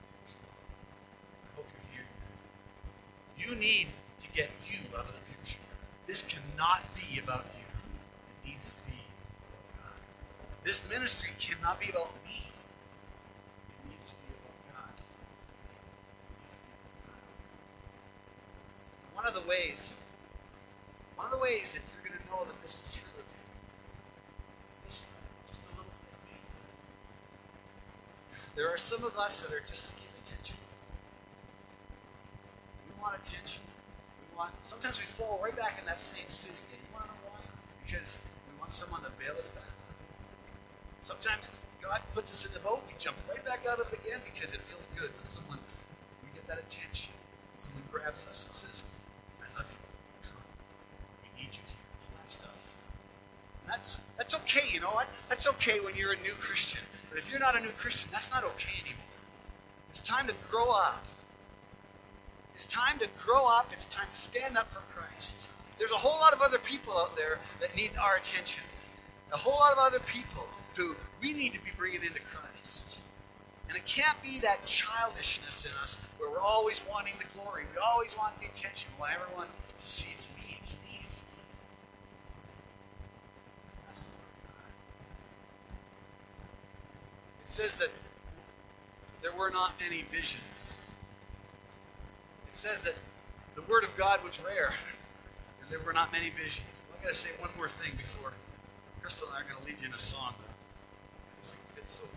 [SPEAKER 1] I hope you're hearing that. You need to get you out of the picture. This cannot be about you. It needs to be about God. This ministry cannot be about me. It needs to be about God. It needs to be about God. And one of the ways that you're going to know that this is true of you, this just a little bit. There are some of us that are just seeking attention. We want attention. Sometimes we fall right back in that same sin again. You want to know why? Because we want someone to bail us back out of it. Sometimes God puts us in the boat, we jump right back out of it again because it feels good when we get that attention. Someone grabs us and says, I love you. Come on. We need you here. All that stuff. And that's okay, you know what? That's okay when you're a new Christian. But if you're not a new Christian, that's not okay anymore. It's time to grow up. It's time to grow up. It's time to stand up for Christ. There's a whole lot of other people out there that need our attention. A whole lot of other people who we need to be bringing into Christ. And it can't be that childishness in us where we're always wanting the glory. We always want the attention. We want everyone to see it's me, it's me, it's me. That's the Word of God. It says that there were not many visions. It says that the Word of God was rare, and there were not many visions. Well, I've got to say one more thing before Crystal and I are going to lead you in a song, but I just think it fits so good.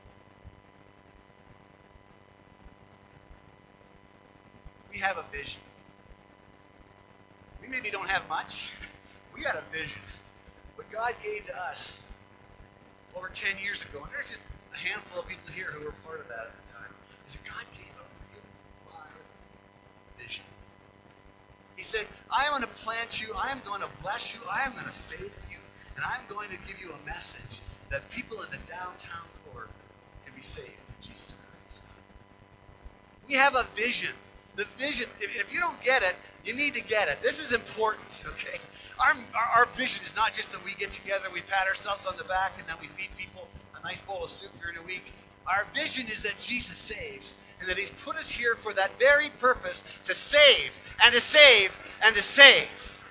[SPEAKER 1] We have a vision. We maybe don't have much. We got a vision. What God gave to us over 10 years ago, and there's just a handful of people here who were part of that at the time, is that God gave a real live vision. He said, I am going to plant you, I am going to bless you, I am going to favor you, and I'm going to give you a message that people in the downtown core can be saved through Jesus Christ. We have a vision. The vision, if you don't get it, you need to get it. This is important, okay? Our vision is not just that we get together, we pat ourselves on the back, and then we feed people a nice bowl of soup during a week. Our vision is that Jesus saves, and that He's put us here for that very purpose, to save, and to save, and to save.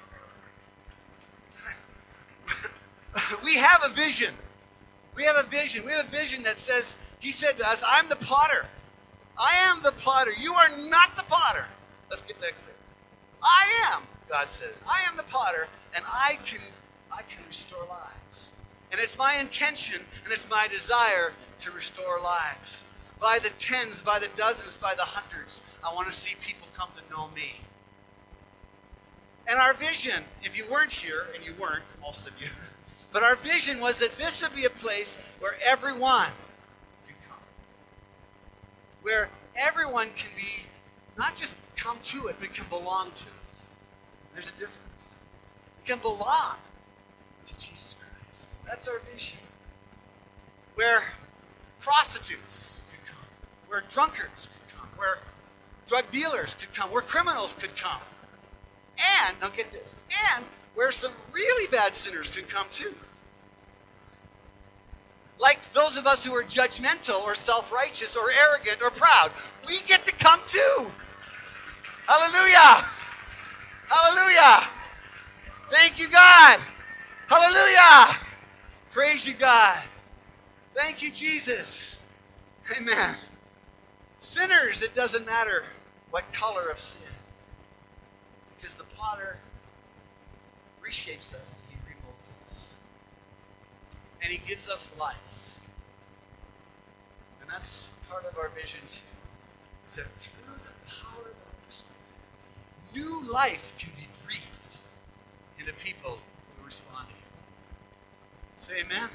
[SPEAKER 1] We have a vision. We have a vision. We have a vision that says, He said to us, I'm the potter. I am the potter. You are not the potter. Let's get that clear. I am, God says. I am the potter, and I can restore lives. And it's my intention, and it's my desire to restore lives. By the tens, by the dozens, by the hundreds, I want to see people come to know me. And our vision, if you weren't here, and you weren't, most of you, but our vision was that this would be a place where everyone can come. Where everyone can be, not just come to it, but can belong to it. There's a difference. You can belong to Jesus Christ. That's our vision. Where prostitutes could come. Where drunkards could come. Where drug dealers could come. Where criminals could come. And, now get this, and where some really bad sinners could come too. Like those those of us who are judgmental or self-righteous or arrogant or proud, we get to come too. Hallelujah. Hallelujah. Thank you, God. Hallelujah. Praise you, God. Thank you, Jesus. Amen. Sinners, it doesn't matter what color of sin, because the potter reshapes us and he remolds us. And he gives us life. And that's part of our vision too, is that through the power of the Holy Spirit, new life can be breathed into people who respond to him. Say amen.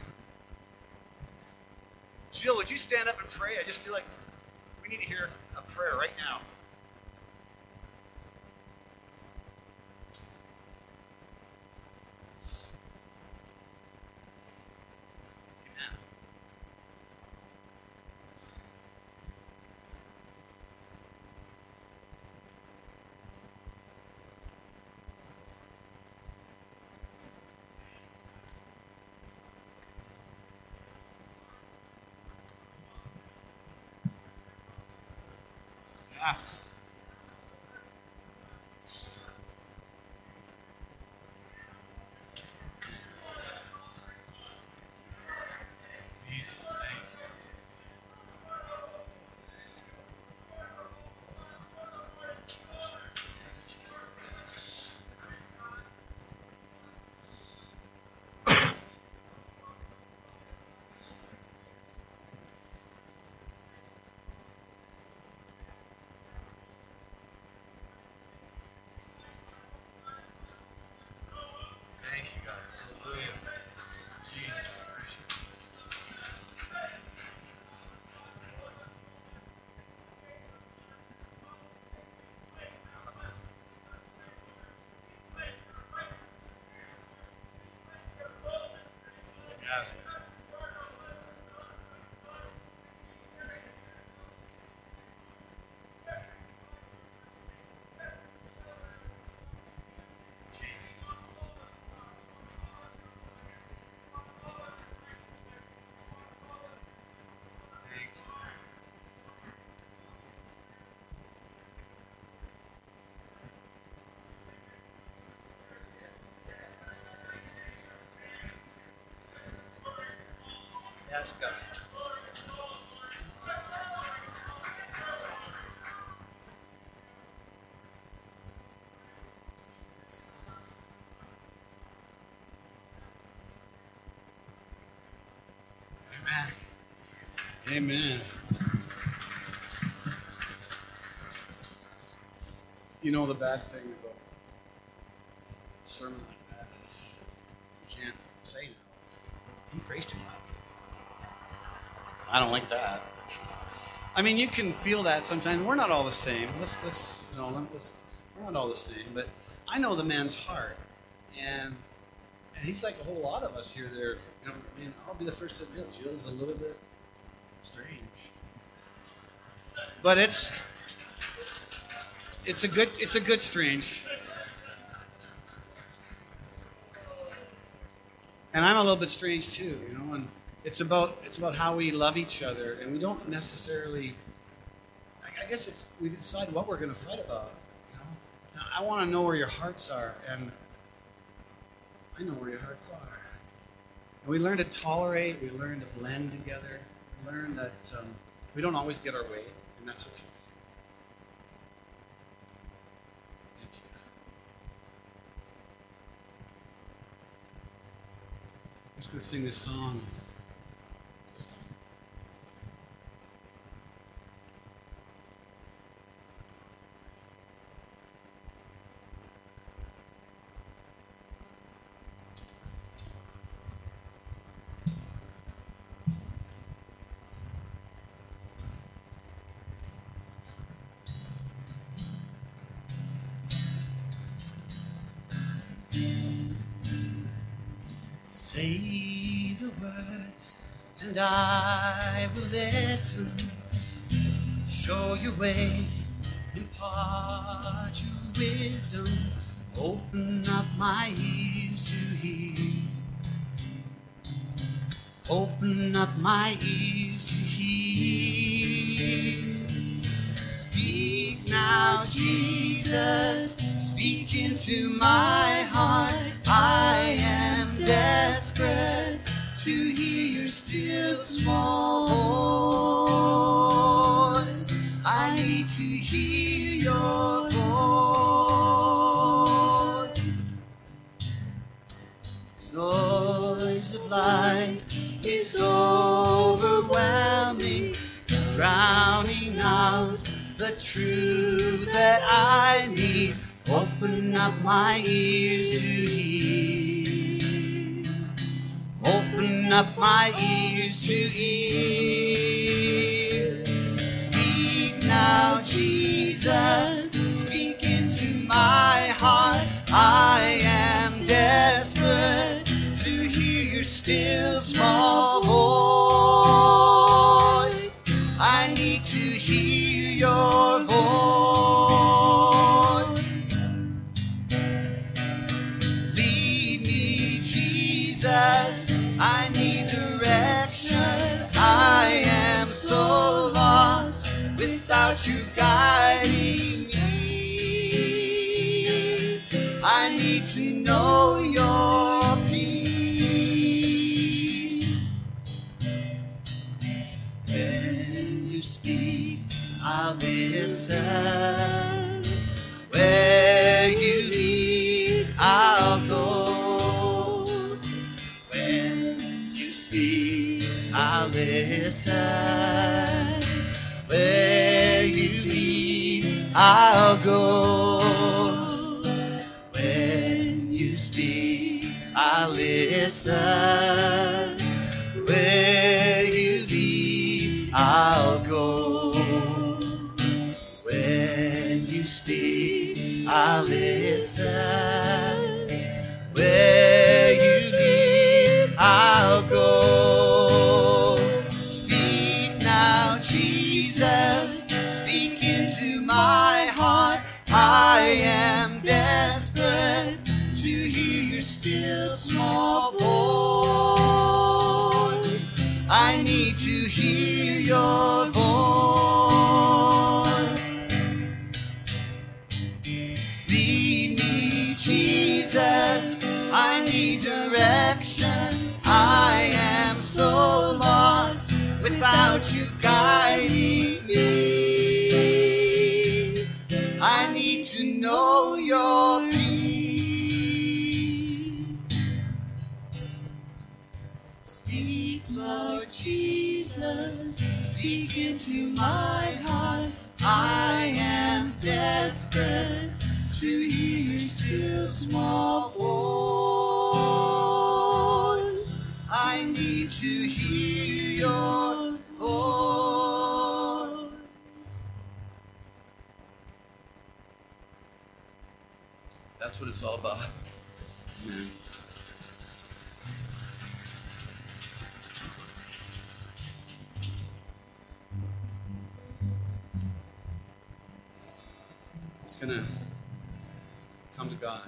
[SPEAKER 1] Jill, would you stand up and pray? I just feel like we need to hear a prayer right now. Amen. Yes. Jesus, thank you. Thank you, God. Hallelujah. Jesus Christ. Yes. Jesus. Thank you. Yes, God. Amen.
[SPEAKER 2] Amen. You know, the bad thing about a sermon like that is you can't say no. He prays too loud. I don't like that. I mean, you can feel that sometimes. We're not all the same. We're not all the same. But I know the man's heart, and he's like a whole lot of us here. There, I'll be the first to admit, Jill's a little bit strange, but it's a good strange. And I'm a little bit strange too, and it's about how we love each other, and we don't necessarily. I guess we decide what we're going to fight about. Now, I want to know where your hearts are, and I know where your hearts are. And we learn to tolerate. We learn to blend together. We learn that we don't always get our way, and that's okay. Thank you, God. I'm just going to sing this song. Say the words, and I will listen. Show your way, impart your wisdom. Open up my ears to hear.
[SPEAKER 5] Open up my ears to hear. Speak now, Jesus. Speak into my heart. I am desperate to hear your still small voice. I need to hear your voice. Noise of life is overwhelming, drowning out the truth that I need. Open up my ears to hear. Open up my ears to hear. Speak now, Jesus. Speak into my heart. I am desperate to hear your still small voice. I need to hear your voice. Lead me, Jesus. I need direction. I am so lost without you guiding me. I need to know your peace. When you speak, I'll listen. Where you lead, I'll go. When you speak, I'll listen. Where you lead, I'll go. When you speak, I'll listen. Where you lead, I'll go. When you speak, I'll listen. Where you lead, I'll go. Speak now, Jesus. Speak into my heart. I am desperate to hear your still small voice. I need to hear your voice. Lead me, Jesus. I need direction. I am so lost without you guiding me. I need to know your peace. Speak, Lord Jesus. Speak into my heart. I am desperate to hear your still small voice. I need to hear your voice. That's what it's all about. Amen. It's gonna come to God.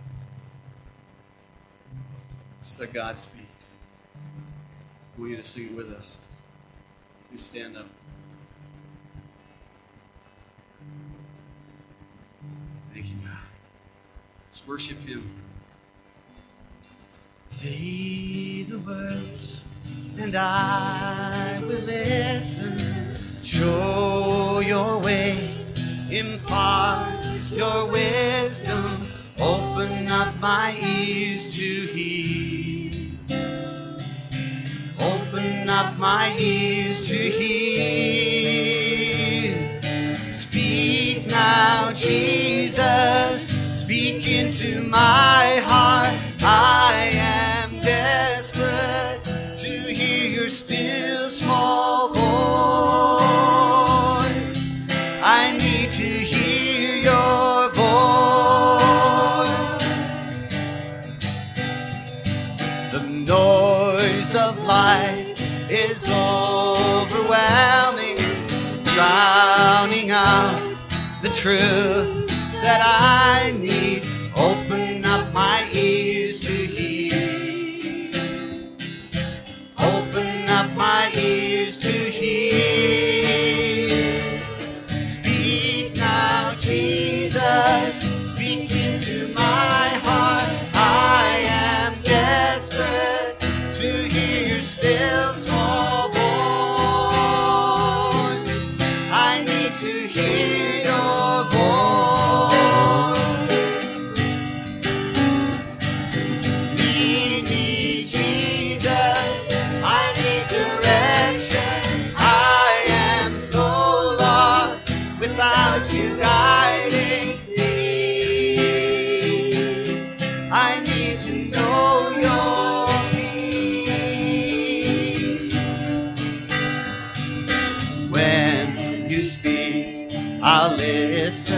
[SPEAKER 5] Just let God speak. I want you to sing it with us. Please stand up. Thank you, God. Let's worship Him. Say the words, and I will listen. Show your way, impart your wisdom. Open up my ears to hear. Open up my ears to hear. Speak now, Jesus. Speak into my heart. I am desperate to hear your still small voice. I need to hear your voice. The noise of life is overwhelming, drowning out the truth that I need. Open up my ears to hear. Open I'll listen.